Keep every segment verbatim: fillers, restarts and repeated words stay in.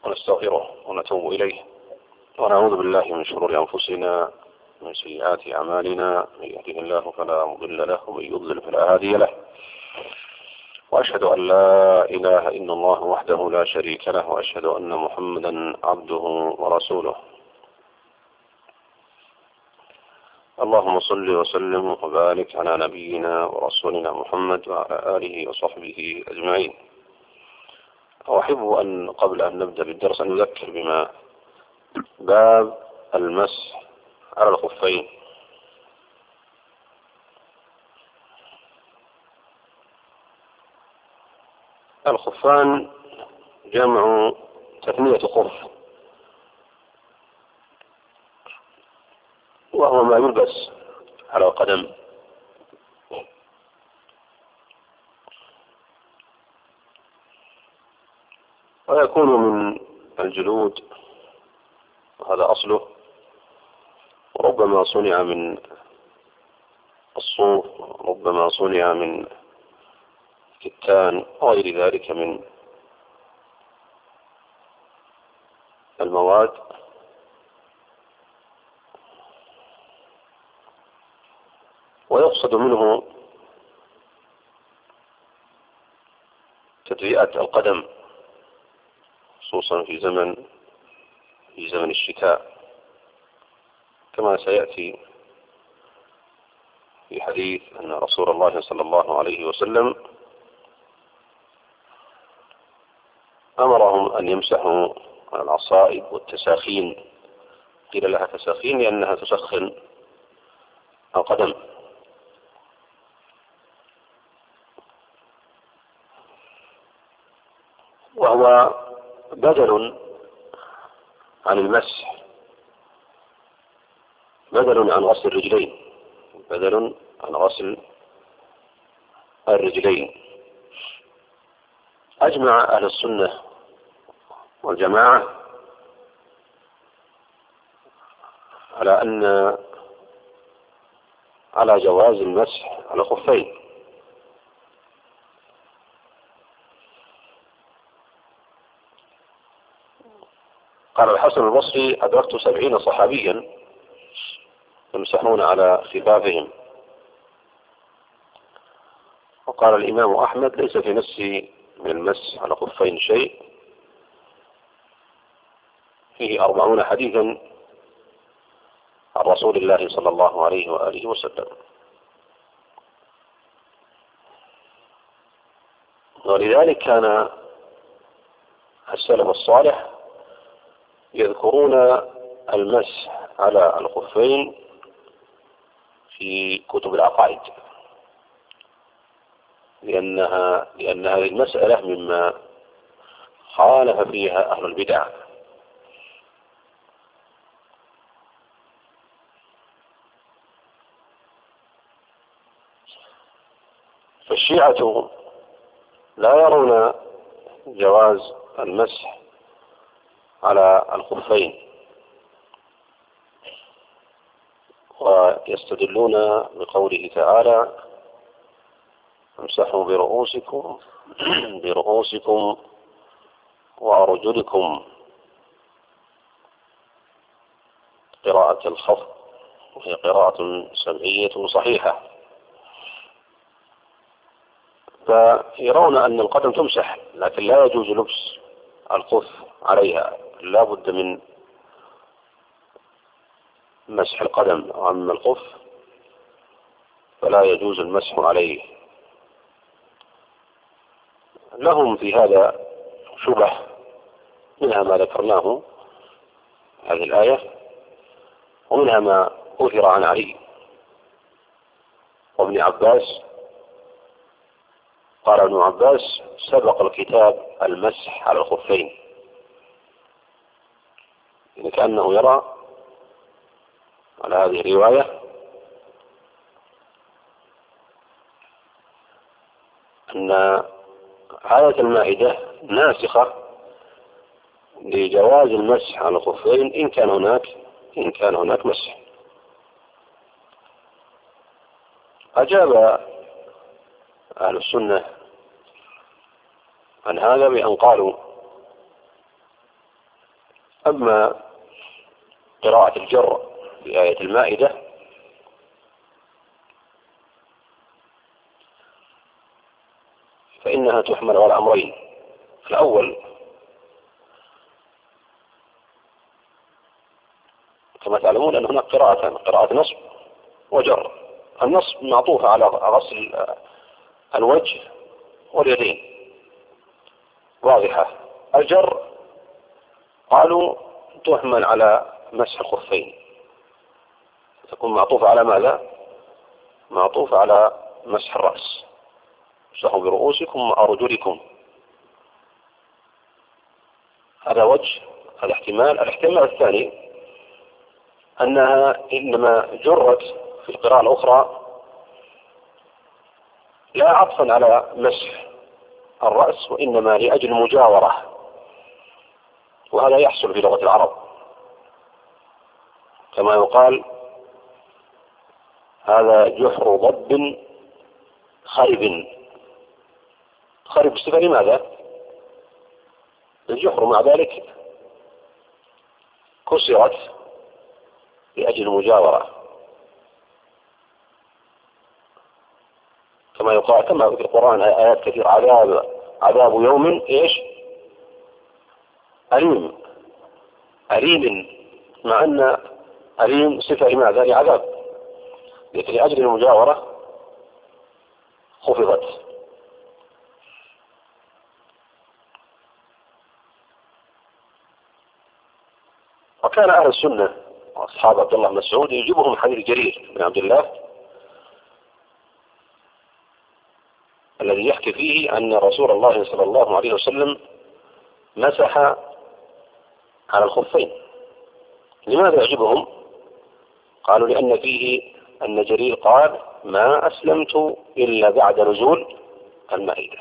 ونستغفره ونتوب إليه ونعوذ بالله من شرور أنفسنا ومن سيئات أعمالنا. من يهده الله فلا مضل له ومن يضلل فلا هادي له، وأشهد أن لا إله إلا الله وحده لا شريك له، وأشهد أن محمدا عبده ورسوله. اللهم صل وسلم وبارك على نبينا ورسولنا محمد وعلى آله وصحبه أجمعين. وأحب أن قبل أن نبدأ بالدرس أن نذكر بما باب المسح على الخفين. الخفان جمع تثنية خف، وهو ما يلبس على القدم، ويكون من الجلود وهذا أصله، وربما صنع من الصوف، ربما صنع من كتان وغير ذلك من المواد. ويقصد منه تدفئة القدم، خصوصا في زمن في زمن الشتاء، كما سيأتي في حديث أن رسول الله صلى الله عليه وسلم أمرهم أن يمسحوا على العصائب والتساخين. قيل لها تساخين لأنها تسخن القدم. وهو بدل عن المسح، بدل عن غسل الرجلين، بدل عن غسل الرجلين. أجمع أهل السنة والجماعة على أن على جواز المسح على الخفين. قال الحسن البصري: أدركت سبعين صحابيا يمسحون على خفافهم. وقال الإمام أحمد: ليس في نفسي من المسح على خفين شيء، فيه أربعون حديثا عن رسول الله صلى الله عليه وآله وسلم. ولذلك كان السلف الصالح يذكرون المسح على الخفين في كتب العقائد، لأنها لأن هذه المسألة مما خالف فيها أهل البدع. فالشيعة لا يرون جواز المسح على الخفين، ويستدلون بقوله تعالى: امسحوا برؤوسكم برؤوسكم وأرجلكم، قراءة الخفض، وهي قراءة سمعية صحيحة. فيرون أن القدم تمسح، لكن لا يجوز لبس الخف عليها، لا بد من مسح القدم. أما الخف فلا يجوز المسح عليه. لهم في هذا شبه، منها ما ذكرناه هذه الآية، ومنها ما أثر عن علي وابن عباس. قال ابن عباس: سبق الكتاب المسح على الخفين، يعني كأنه يرى على هذه الرواية أن آية المائدة ناسخة لجواز المسح على الخفين إن كان هناك إن كان هناك مسح. أجاب أهل السنة عن هذا بأن قالوا أما قراءة الجر بآية المائدة فإنها تحمل على أمرين. الأول كما تعلمون أن هناك قراءتان، قراءة نصب وجر. النصب معطوف على غسل الوجه واليدين واضحة. الجر قالوا تحمل على مسح الخفين، تكون معطوفة على ماذا؟ معطوفة على مسح الرأس، امسحوا برؤوسكم وأرجلكم. هذا وجه، هذا احتمال. الاحتمال الثاني أنها إنما جرت في القراءة الأخرى لا عطفا على مسح الرأس، وإنما لأجل مجاورة، وهذا يحصل في لغة العرب كما يقال هذا جحر ضب خرب. خرب صفة لماذا؟ الجحر مع ذلك كسرت لأجل المجاورة، كما يقال كما في القرآن آيات كثيرة عذاب عذاب يوم إيش؟ أليم. أليم، مع أن أليم صفة لماذا؟ لعذاب، لكن لأجل المجاورة خفضت. وكان أهل السنة أصحاب عبد الله بن مسعود يجيبهم حديث جرير بن عبد الله الذي يحكي فيه أن رسول الله صلى الله عليه وسلم مسح على الخفين. لماذا يعجبهم؟ قالوا لأن فيه أن جرير قال ما أسلمت إلا بعد نزول المائدة،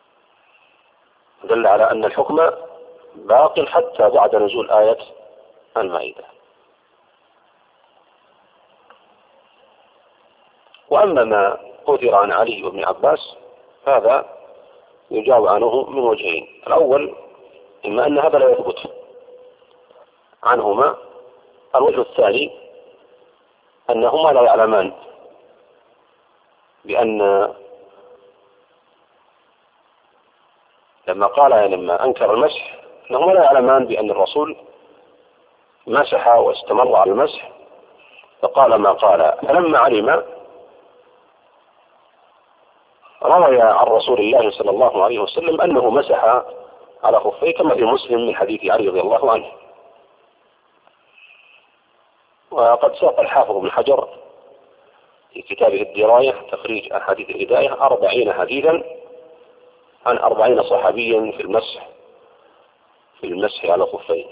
دل على أن الحكم باق حتى بعد نزول آية المائدة. وأما ما أثر عن علي وابن عباس هذا يجاب عنه من وجهين. الأول إما أن هذا لا يثبت عنهما، الوجه الثاني أنهما لا يعلمان بأن لما قال لما أنكر المسح أنهما لا يعلمان بأن الرسول مسح واستمر على المسح فقال ما قال. فلما علم روي عن رسول الله صلى الله عليه وسلم أنه مسح على خفيه كما في مسلم من حديث علي رضي الله عنه. وقد ساق الحافظ بن حجر في كتابه الدراية تخريج أحاديث الهداية أربعين حديثا عن أربعين صحابيا في المسح في المسح على خفيه،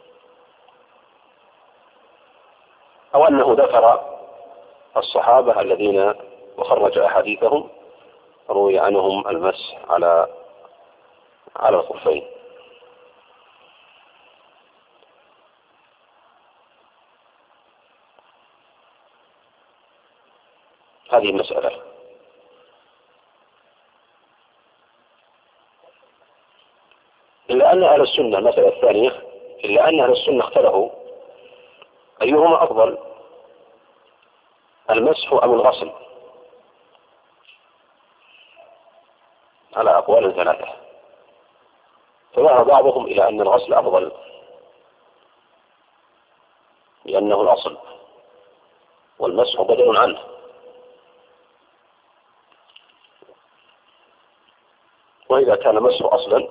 أو أنه ذكر الصحابة الذين وخرج أحاديثهم روي عنهم المسح على على الخفين. هذه المسألة. إلا أن أهل السنة المسألة الثانية إلا أن أهل السنة اختلفوا أيهما أفضل، المسح أم الغسل، على أقوال ثلاثة. فذهب بعضهم إلى أن الغسل أفضل لأنه الأصل والمسح بدل عنه، وإذا كان مسح أصلا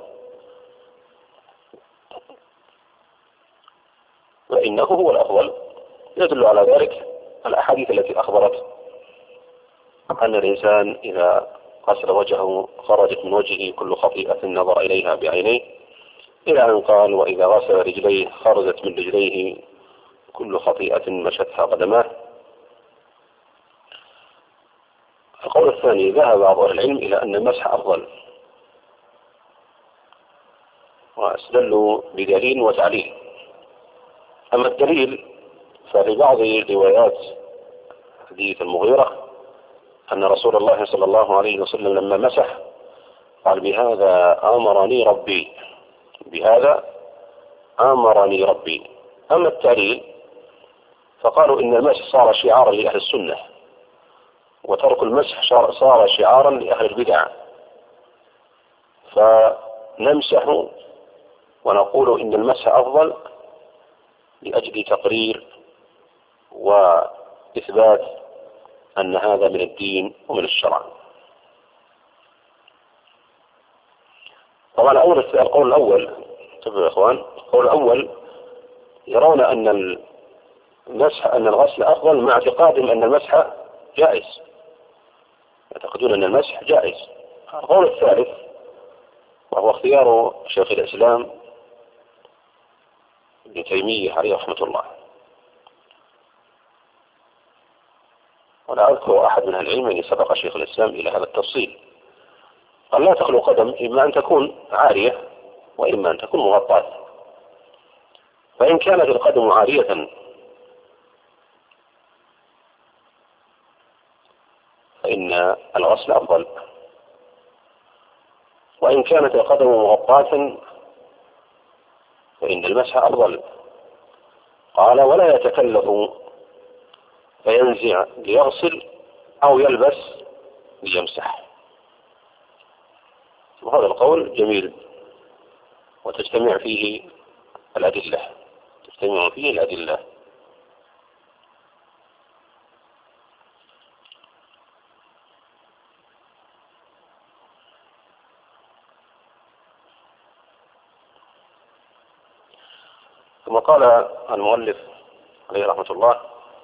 فإنه هو الأفضل. يدل على ذلك الأحاديث التي أخبرت أن الإنسان إذا غسل وجهه خرجت من وجهه كل خطيئة نظر إليها بعينيه، إلى أن قال وإذا غسل رجليه خرجت من رجليه كل خطيئة مشتها قدماه. القول الثاني ذهب بعض أهل العلم إلى أن المسح أفضل، واستدلوا بدليل وتعليل. أما الدليل ففي بعض روايات حديث المغيرة أن رسول الله صلى الله عليه وسلم لما مسح قال بهذا أمرني ربي، بهذا أمرني ربي. أما التعليل فقالوا إن المسح صار شعارا لأهل السنة، وترك المسح صار شعارا لأهل البدع، فنمسح ونقول إن المسح أفضل لأجل تقرير وإثبات أن هذا من الدين ومن الشرع. طبعا أول القول الأول، انتبهوا يا إخوان، القول الأول يرون أن المسح أن الغسل أفضل مع اعتقادهم أن المسح جائز، يعتقدون أن المسح جائز. القول الثالث وهو اختيار شيخ الإسلام ابن تيمية عليه رحمة الله، ولا أذكر أحد من العلم أن سبق شيخ الإسلام إلى هذا التفصيل، قال لا تخلو قدم إما أن تكون عارية وإما أن تكون مغطاة. فإن كانت القدم عارية فإن الغسل أفضل، وإن كانت القدم مغطاة فإن المسح أفضل. قال ولا يتكلف فينزع ليغسل أو يلبس ليمسح. وهذا القول جميل وتجتمع فيه الأدلة تجتمع فيه الأدلة ثم قال المؤلف عليه رحمة الله: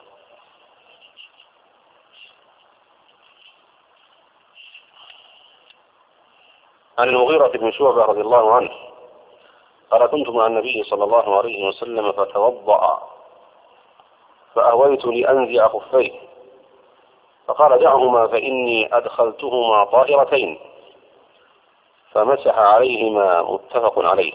عن المغيرة بن شعبة رضي الله عنه قال: كنت مع النبي صلى الله عليه وسلم فتوضأ فأهويت لأنزع خفيه فقال: دعهما فإني أدخلتهما طاهرتين، فمسح عليهما. متفق عليه.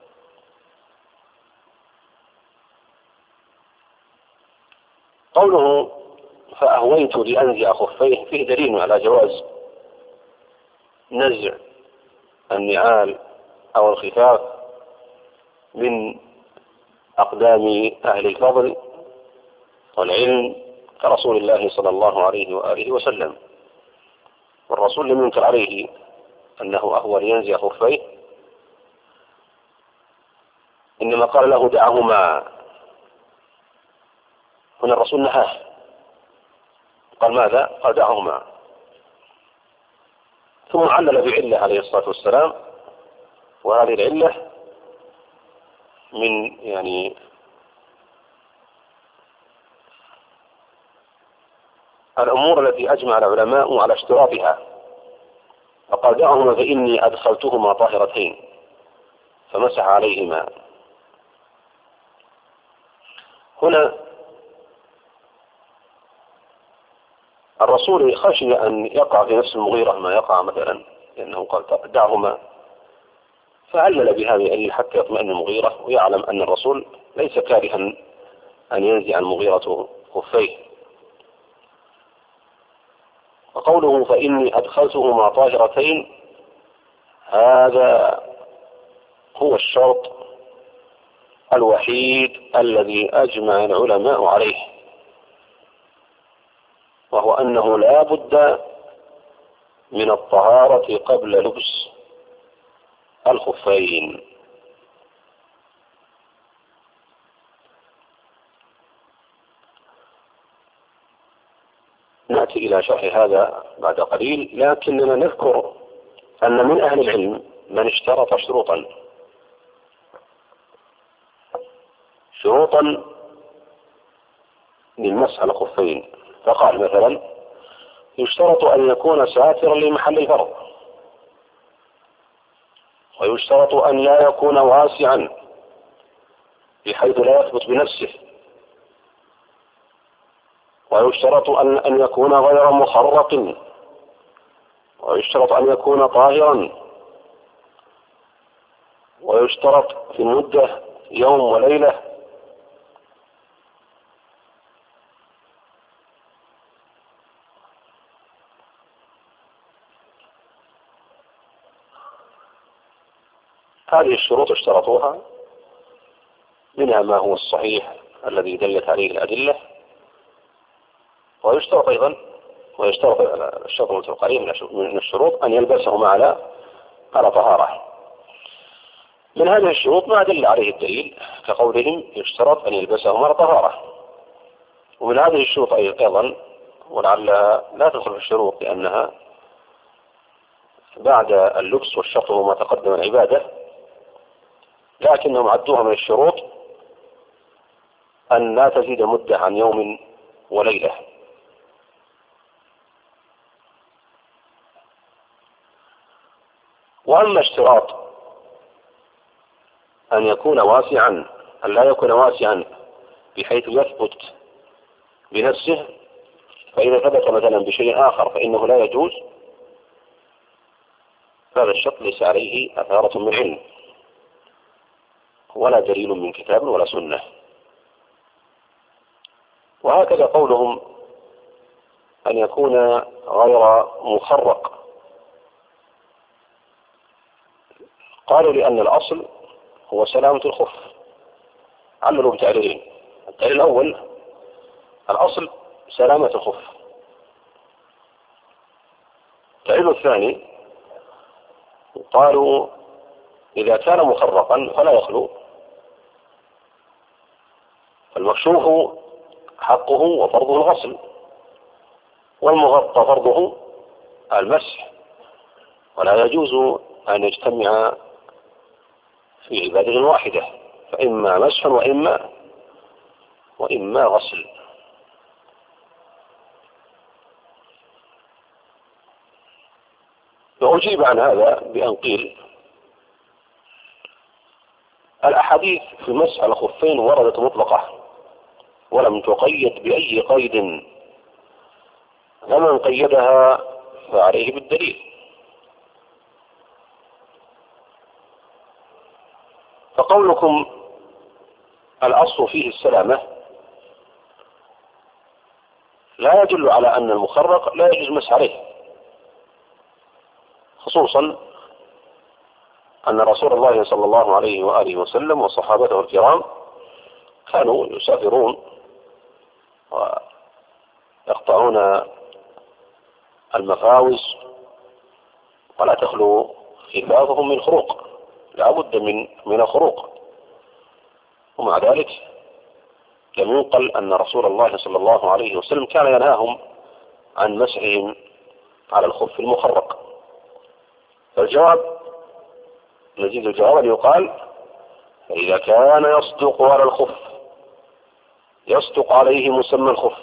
قوله فأهويت لأنزع خفيه فيه دليل على جواز نزع النعال أو الخفاف من أقدام أهل الفضل والعلم كرسول الله صلى الله عليه وآله وسلم، والرسول لم ينكر عليه أنه أهوى لينزع خفيه، إنما قال له دعهما. هنا الرسول نهاه، قال ماذا؟ قال دعهما، ثم علل بعلة عليه الصلاة والسلام، وهذه العلة من يعني الأمور التي أجمع العلماء على اشتراطها، فقال دعهما فإني أدخلتهما طاهرتين، فمسح عليهما. هنا الرسول خشي أن يقع في نفس المغيرة ما يقع مثلا، لأنه قال دعهما، فعلل بهذه العلة حتى يطمئن المغيرة ويعلم أن الرسول ليس كارها أن ينزع المغيرة خفيه. وقوله فإني أدخلتهما طاهرتين هذا هو الشرط الوحيد الذي أجمع العلماء عليه، وهو أنه لا بد من الطهارة قبل لبس الخفين. نأتي إلى شرح هذا بعد قليل، لكننا نذكر أن من أهل العلم من اشترط شروطا شروطا للمسح على الخفين، فقال مثلا يشترط أن يكون ساترا لمحل الفرض، ويشترط أن لا يكون واسعا بحيث لا يثبت بنفسه، ويشترط أن أن يكون غير مخرق، ويشترط أن يكون طاهرا، ويشترط في المدة يوم وليلة، هذه الشروط اشترطوها منها ما هو الصحيح الذي دلت عليه الأدلة، ويشترط أيضا ويشترط الشرط المتفق عليه من الشروط أن يلبسهما على على طهارة. من هذه الشروط ما دل عليه الدليل كقولهم يشترط أن يلبسهما على طهارة. ومن هذه الشروط أيضا، ولعلها لا تدخل في الشروط لأنها بعد اللبس والشرط وما تقدم العبادة، لكنهم عدوها من الشروط أن لا تزيد مدة عن يوم وليلة. وأما اشتراط أن يكون واسعا أن لا يكون واسعا بحيث يثبت بنفسه، فإذا ثبت مثلا بشيء آخر فإنه لا يجوز، هذا الشرط ليس عليه أثارة من علم ولا دليل من كتاب ولا سنة. وهكذا قولهم أن يكون غير مخرق، قالوا لأن الأصل هو سلامة الخف، عللوا بتعليلين. الدليل الأول الأصل سلامة الخف. الدليل الثاني قالوا إذا كان مخرقا فلا يخلو، فالمكشوف حقه وفرضه الغسل، والمغطى فرضه المسح، ولا يجوز أن يجتمع في عبادة واحدة، فإما مسح وإما وإما غسل. وأجيب عن هذا بأن قيل الأحاديث في مسح الخفين وردت مطلقة ولم تقيد بأي قيد، ومن قيدها فعليه بالدليل. فقولكم الأصل فيه السلامة لا يدل على أن المخرق لا يجوز مسح عليه، خصوصا أن رسول الله صلى الله عليه وآله وسلم وصحابته الكرام كانوا يسافرون ويقطعون المفاوز ولا تخلو خفافهم من خروق، لا بد من من خروق، ومع ذلك لم ينقل أن رسول الله صلى الله عليه وسلم كان ينهاهم عن مسحهم على الخف المخرق. فالجواب نزيد الجواب أن يقال فإذا كان يصدق على الخف يصدق عليه مسمى الخف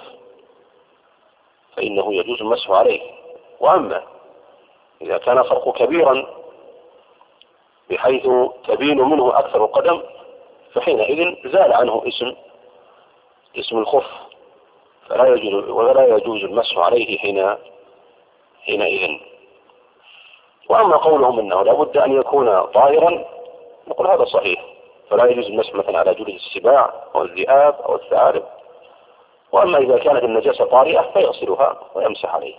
فإنه يجوز المسح عليه. وأما إذا كان فرق كبيرا بحيث تبين منه أكثر القدم فحينئذ زال عنه اسم اسم الخف، فلا يجوز ولا يجوز المسح عليه حين حينئذ. وأما قولهم أنه لابد أن يكون طاهرا نقول هذا صحيح، فلا يجوز المسح مثلا على جلد السباع أو الذئاب أو الثعالب. وأما إذا كانت النجاسة طارئة فيغسلها ويمسح عليه.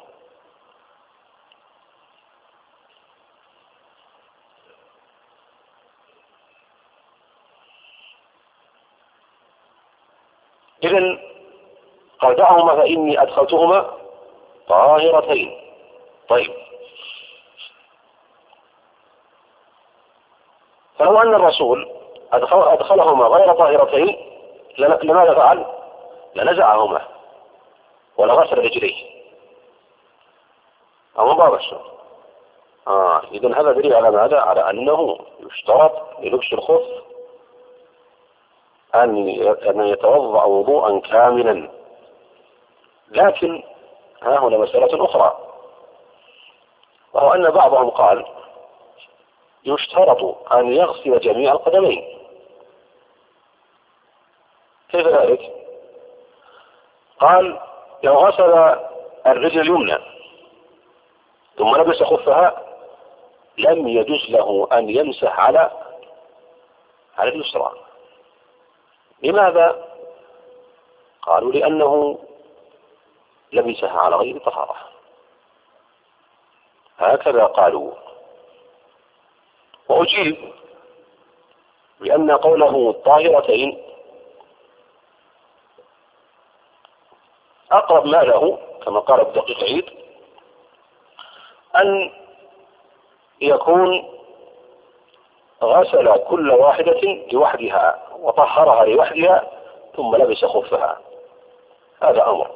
إذن قال دعهما فإني أدخلتهما طاهرتين. طيب، فلو أن الرسول أدخل أدخلهما غير طاهرتين لماذا فعل؟ لنزعهما ولغسل رجليه أو مبارش. آه إذن هذا دليل على ماذا؟ على أنه يشترط للبس الخف أن يتوضأ وضوءا كاملا. لكن ها هنا مسألة أخرى، وهو أن بعضهم قال يشترط أن يغسل جميع القدمين. كيف ذلك؟ قال لو غسل الرجل اليمنى ثم لبس خفها لم يجوز له أن يمسح على على اليسرى. لماذا؟ قالوا لأنه لبسها على غير طهارة، هكذا قالوا. وأجيب بأن قوله طاهرتين أقرب ما له كما قال الدقيق العيد أن يكون غسل كل واحدة لوحدها وطهرها لوحدها ثم لبس خفها. هذا أمر.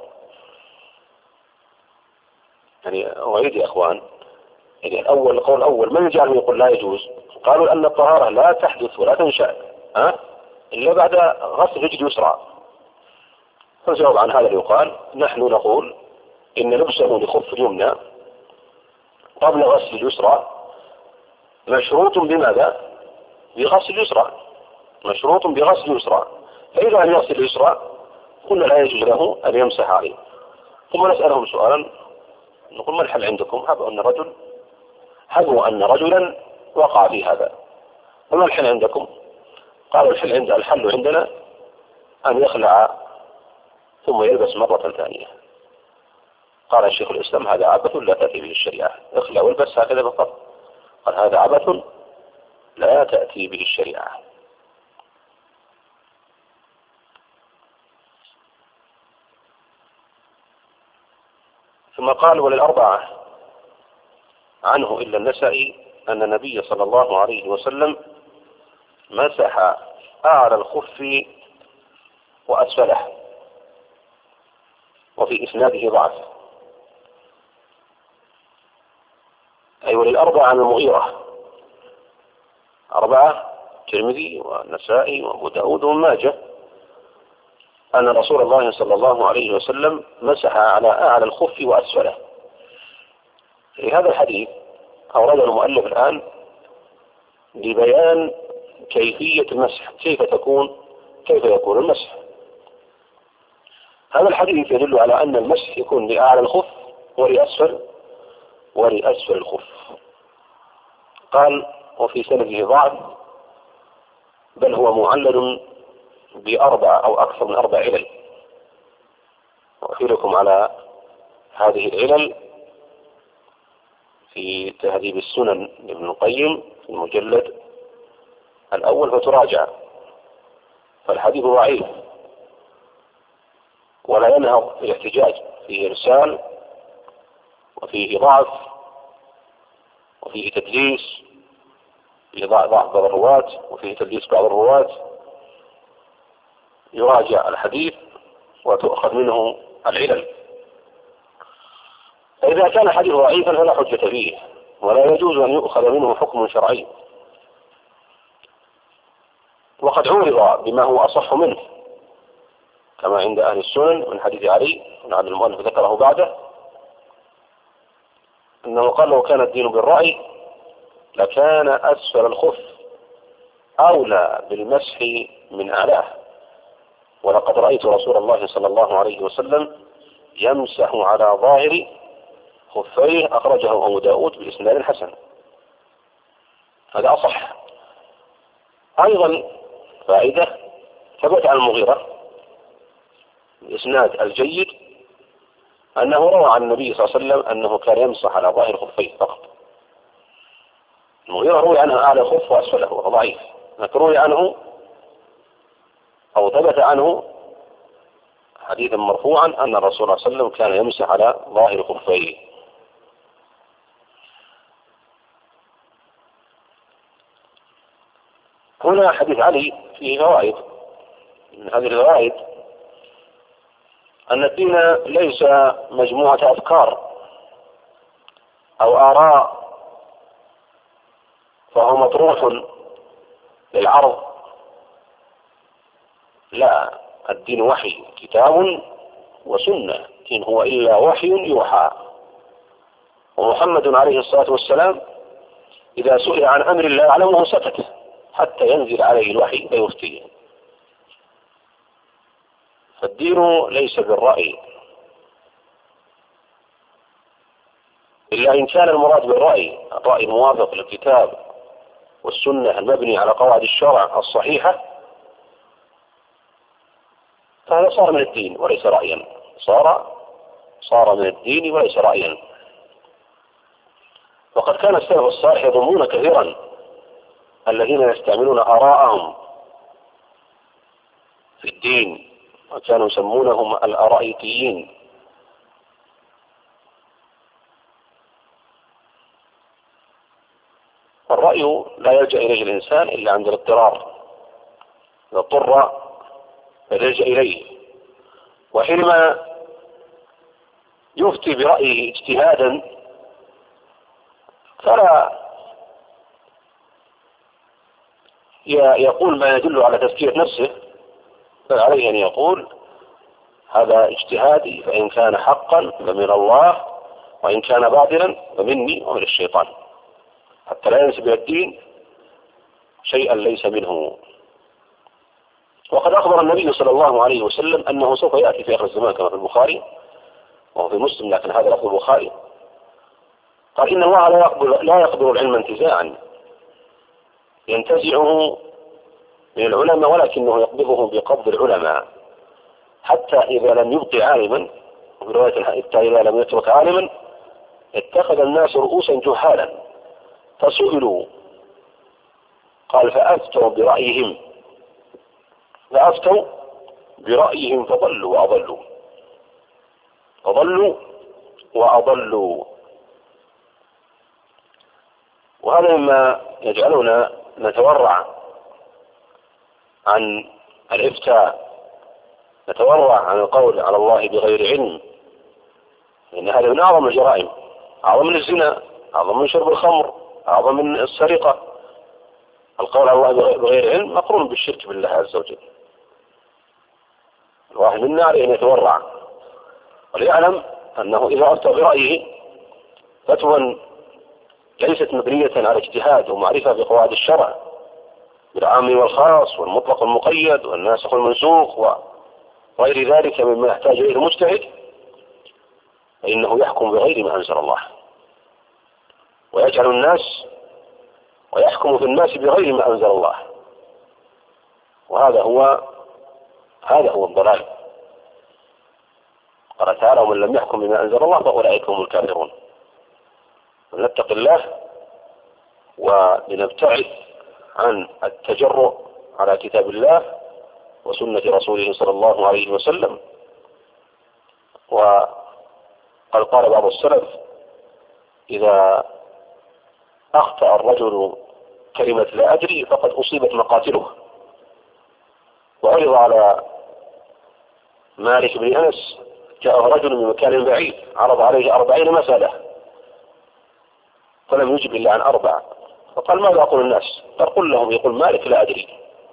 يعني أعيد يا أخوان، يعني الأول القول الأول من جعله يقول لا يجوز؟ قالوا أن الطهارة لا تحدث ولا تنشأ أه؟ إلا بعد غسل رجل يسرى. فالجواب عن هذا يقال نحن نقول إن لبسه لخف اليمنى قبل غسل اليسرى مشروط بماذا؟ بغسل اليسرى، مشروط بغسل اليسرى. فإذا لم يغسل اليسرى قلنا لا يجوز له أن يمسح عليه. ثم نسألهم سؤالا نقول ما الحل عندكم؟ هب أن رجل هبوا أن رجلا وقع في هذا، وما الحل عندكم؟ قالوا الحل عند الحل عندنا أن يخلع ثم يلبس مرة ثانية. قال الشيخ الإسلام هذا عبث لا تأتي به الشريعة، اخلع والبس هكذا فقط. قال هذا عبث لا تأتي به الشريعة. ثم قال وللأربعة عنه إلا النسائي أن النبي صلى الله عليه وسلم مسح أعلى الخف وأسفله، وفي إسناده ضعف. أي وللأربعة عن المغيرة، أربعة الترمذي والنسائي وأبو داود وابن ماجه، أن رسول الله صلى الله عليه وسلم مسح على أعلى الخف وأسفله. في هذا الحديث أورد المؤلف الآن لبيان كيفية المسح، كيف تكون كيف يكون المسح. هذا الحديث يدل على أن المسح يكون لأعلى الخف ولأسفل ولأسفل الخف. قال وفي سنده ضعف، بل هو معلل بأربع أو أكثر من أربع علل. وأحيلكم على هذه العلل في تهذيب السنن لابن القيم في المجلد الأول فتراجع. فالحديث ضعيف ولا ينهض في الاحتجاج، فيه إرسال وفيه ضعف وفيه تدليس، فيه ضعف بعض الرواة وفيه تدليس بعض الرواة. يراجع الحديث وتؤخذ منه العلل. فإذا كان الحديث ضعيفا فلا حجة فيه ولا يجوز أن يؤخذ منه حكم شرعي. وقد عورض بما هو أصح منه كما عند أهل السنن من حديث علي ولعل المؤلف ذكره بعده، أنه قال لو كان الدين بالرأي لكان أسفل الخف أولى بالمسح من أعلاه، ولقد رأيت رسول الله صلى الله عليه وسلم يمسح على ظاهر خفيه، أخرجه أبو داود بإسناد حسن. هذا أصح. أيضا فائدة ثبت عن المغيرة بإسناد الجيد أنه روى عن النبي صلى الله عليه وسلم أنه كان يمسح على ظاهر خفيه فقط. المغيرة روي عنه أعلى خف وأسفله وهو ضعيف، لكن روي عنه أو ثبت عنه حديثا مرفوعا أن الرسول صلى الله عليه وسلم كان يمسح على ظاهر خفيه. هنا حديث علي فيه فوائد. من هذه الفوائد أن الدين ليس مجموعة أفكار أو آراء فهو مطروح للعرض، لا، الدين وحي، كتاب وسنة، إن هو إلا وحي يوحى. ومحمد عليه الصلاة والسلام إذا سئل عن أمر لا يعلمه سكت حتى ينزل عليه الوحي فيفتيه. فالدين ليس بالرأي، إلا إن كان المراد بالرأي الرأي الموافق للكتاب والسنة المبني على قواعد الشرع الصحيحة، فهذا صار من الدين وليس رأيا، صار صار من الدين وليس رأيا. وقد كان السلف الصالح يضمون كثيرا الذين يستعملون آراءهم في الدين، وكانوا يسمونهم الأرائيتيين، والرأي لا يلجأ إليه الإنسان إلا عند الاضطرار، إذا اضطر فيلجأ إليه. وحينما يفتي برأيه اجتهادا فلا يقول ما يدل على تزكية نفسه، بل عليه أن يقول هذا اجتهادي، فإن كان حقا فمن الله، وإن كان باطلا فمني ومن الشيطان، حتى لا ينسب إلى الدين شيئا ليس منه. وقد أخبر النبي صلى الله عليه وسلم أنه سوف يأتي في آخر الزمان كما في البخاري وهو في مسلم، لكن هذا لفظ البخاري، قال إن الله لا يقبل, لا يقبل العلم انتزاعا ينتزعه من العلماء، ولكنه يقبضه بقبض العلماء، حتى إذا لم يبق عالما، وفي رواية حتى إذا لم يترك عالما اتخذ الناس رؤوسا جهالا فسئلوا، قال فأفتوا برأيهم فأفتوا برأيهم فضلوا وأضلوا فضلوا وأضلوا. وهذا مما يجعلنا نتورع عن الإفتاء، نتورع عن القول على الله بغير علم، لأن هذا من أعظم الجرائم، أعظم من الزنا، أعظم من شرب الخمر، أعظم من السرقة. القول على الله بغير علم مقرون بالشرك بالله عز وجل. الواحد منا عليه أن يتورع وليعلم أنه إذا أفتى برأيه فتوى ليست مبنية على اجتهاد ومعرفة بقواعد الشرع بالعام والخاص والمطلق والمقيد والناسخ والمنسوخ وغير ذلك مما يحتاج إليه المجتهد، فإنه يحكم بغير ما أنزل الله، ويجعل الناس ويحكم في الناس بغير ما أنزل الله، وهذا هو هذا هو الضلال. قال تعالى ومن لم يحكم بما أنزل الله فأولئك هم الكافرون. فلنتق الله ولنبتعد عن التجرؤ على كتاب الله وسنة رسوله صلى الله عليه وسلم. وقد قال بعض السلف إذا أخطأ الرجل كلمة لا أدري فقد أصيبت مقاتله. وعرض على مالك بن أنس جاءه رجل من مكان بعيد عرض عليه أربعين مسألة فلم يجب إلا عن أربع، فقال ماذا أقول الناس؟ قال قل لهم يقول مالك لا أدري.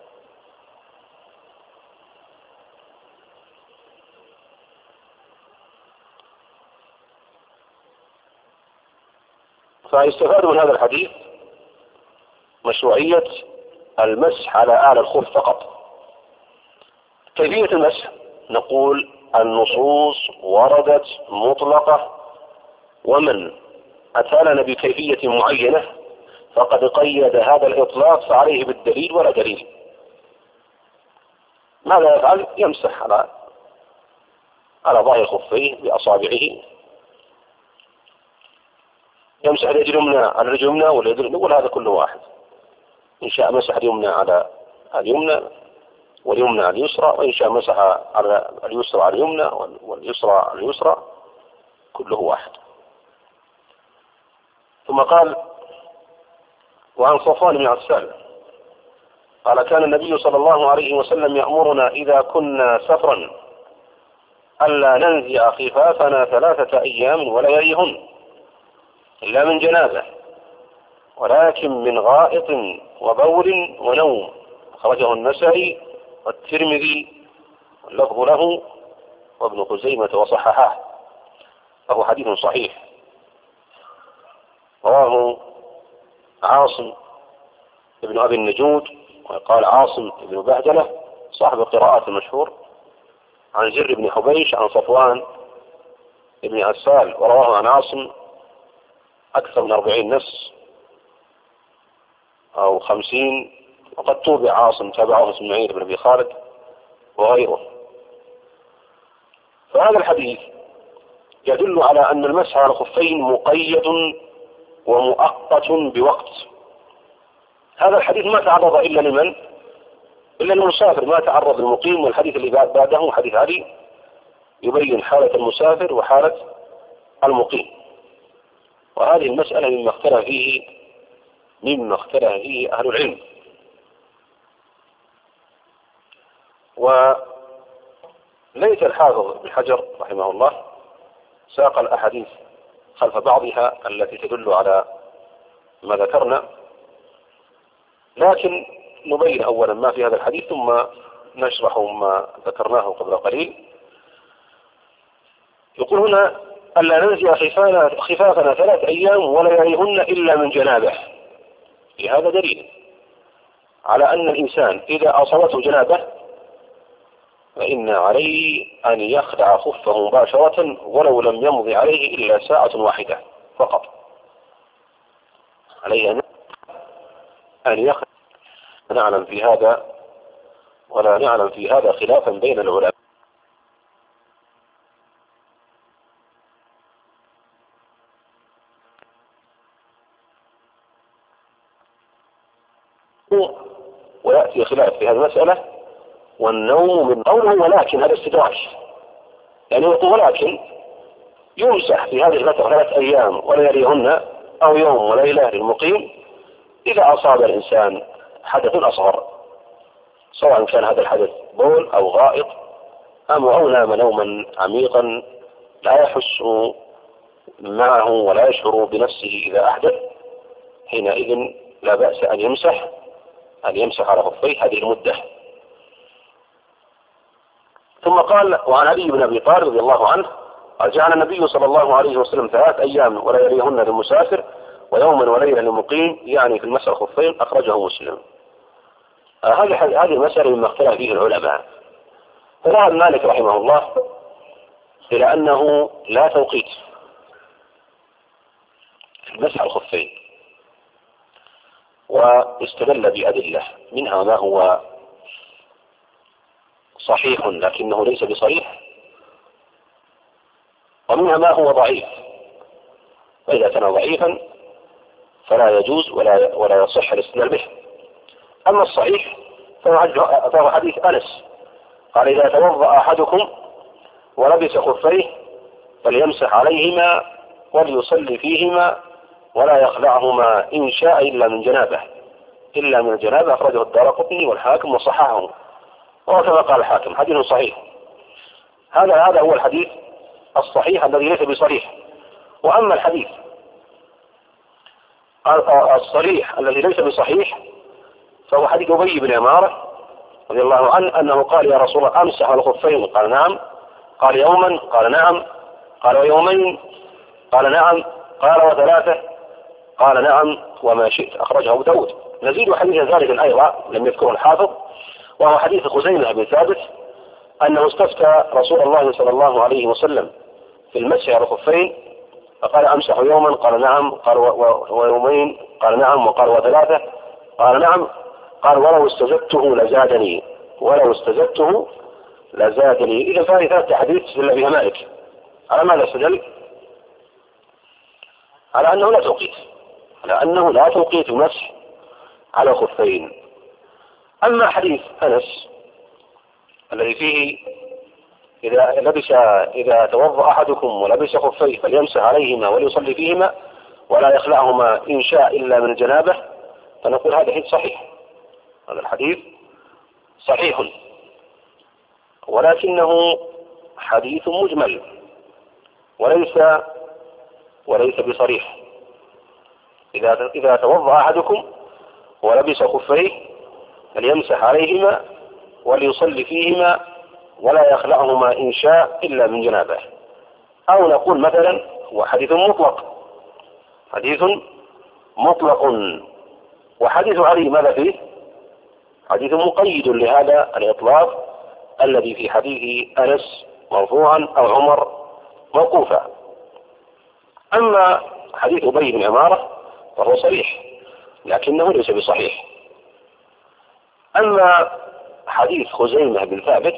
فيستفاد من هذا الحديث مشروعية المسح على أعلى الخف فقط. كيفية المسح نقول النصوص وردت مطلقة، ومن أتانا بكيفية معينة فقد قيد هذا الإطلاق فعليه بالدليل ولا دليل. ماذا يفعل؟ يمسح على على ظاهر خفيه بأصابعه، يمسح اليد اليمنى على الرجل اليمنى واليد اليمنى، نقول هذا كله واحد. إن شاء مسح اليمنى على اليمنى واليمنى على اليسرى، وإن شاء مسح على اليسرى على اليمنى واليسرى على اليسرى، كله واحد. ثم قال وعن صفوان بن عسال قال كان النبي صلى الله عليه وسلم يأمرنا إذا كنا سفرا ألا ننزع خفافنا ثلاثة أيام ولياليهن إلا من جنازة، ولكن من غائط وبول ونوم. أخرجه النسائي والترمذي واللفظ له وابن خزيمة وصححه، فهو حديث صحيح. رواه عاصم ابن أبي النجود، وقال عاصم ابن بهدلة صاحب القراءات المشهور، عن زر بن حبيش عن صفوان ابن عسال، ورواه عن عاصم أكثر من أربعين نص أو خمسين، وقد توبع عاصم تابعه اسماعيل بن أبي خالد وغيره. فهذا الحديث يدل على أن المسح على الخفين مقيد ومؤقت بوقت. هذا الحديث ما تعرض إلا لمن؟ إلا المسافر، ما تعرض المقيم. والحديث اللي بعده حديث علي يبين حالة المسافر وحالة المقيم. وهذه المسألة مما اختلف فيه مما اختلف فيه أهل العلم. وليس الحافظ بن حجر رحمه الله ساق الأحاديث خلف بعضها التي تدل على ما ذكرنا، لكن نبين أولا ما في هذا الحديث ثم نشرح ما ذكرناه قبل قليل. يقول هنا: ألا ننزع خفافنا ثلاث أيام ولياليهن إلا من جنابه. لهذا دليل على أن الإنسان إذا أصابته جنابه فإن عليه أن يخلع خفه مباشرة ولو لم يمض عليه إلا ساعة واحدة فقط. عليه أن يخلع. نعلم في هذا ولا نعلم في هذا خلافا بين العلماء. ويأتي خلاف في هذه المسألة. والنوم من قوله ولكن هذا استدراك، يعني يقول ولكن يمسح في هذه الفترة ثلاث أيام ولياليهن أو يوم وليلة للمقيم إذا أصاب الإنسان حدث أصغر، سواء كان هذا الحدث بول أو غائط أم أو نام نوما عميقا لا يحس معه ولا يشعر بنفسه إذا أحدث، حينئذ لا بأس أن يمسح أن يمسح على خفيه هذه المدة. ثم قال: وعن علي بن أبي طالب رضي الله عنه قال: جعل النبي صلى الله عليه وسلم ثلاث أيام ولياليهن للمسافر ويوما وليلة للمقيم، يعني في المسح الخفين. أخرجه مسلم. آه هذه هذه المسألة مما اختلف فيه العلماء. فذهب مالك رحمه الله إلى أنه لا توقيت في المسح الخفين، واستدل بأدلة منها ما هو صحيح لكنه ليس بصريح، ومنها ما هو ضعيف، فإذا كان ضعيفا فلا يجوز ولا ولا يصح الاستدلال به. أما الصحيح فهو حديث أنس قال: إذا توضأ أحدكم ولبس خفيه فليمسح عليهما وليصلي فيهما ولا يخلعهما إن شاء إلا من جنابه إلا من الجنابة. أخرجه الدارقطني والحاكم وصححه، وكما قال الحاكم حديث صحيح. هذا هذا هو الحديث الصحيح الذي ليس بصريح. وأما الحديث الصريح الذي ليس بصحيح فهو حديث أبي بن عمارة رضي الله عنه أنه قال: يا رسول الله أمسح على الخفين؟ قال: نعم. قال: يوما؟ قال: نعم. قال: ويومين؟ قال: نعم. قال: وثلاثة؟ قال: نعم. وما شئت. أخرجه أبو داود. نزيد حديث ذلك أيضا لم يذكره الحافظ، وهو حديث خزيمة بن ثابت أنه استفتى رسول الله صلى الله عليه وسلم في المسح على الخفين فقال: أمسح يوما؟ قال: نعم. قال: ويومين؟ قال: نعم. وقال: وثلاثة؟ قال: نعم. قال: ولو استزدته لزادني ولو استزدته لزادني. إذا فهذه ثلاثة حديث استدل بها مالك. على ماذا استدل؟ على أنه لا توقيت على أنه لا توقيت المسح على خفين. أما حديث أنس الذي فيه إذا لبس إذا توضأ أحدكم ولبس خفيه فليمسح عليهما وليصلي فيهما ولا يخلعهما إن شاء إلا من الجنابة، فنقول هذا حديث صحيح. هذا الحديث صحيح، ولكنه حديث مجمل وليس وليس بصريح. إذا إذا توضأ أحدكم ولبس خفيه فليمسح عليهما وليصلي فيهما ولا يخلعهما إن شاء إلا من جنابه. أو نقول مثلا هو حديث مطلق حديث مطلق وحديث علي ماذا فيه؟ حديث مقيد لهذا الإطلاق الذي في حديث أنس مرفوعا أو عمر موقوفا. أما حديث أبي بن عمارة فهو صريح لكنه ليس بصحيح. أما حديث خزيمة بن ثابت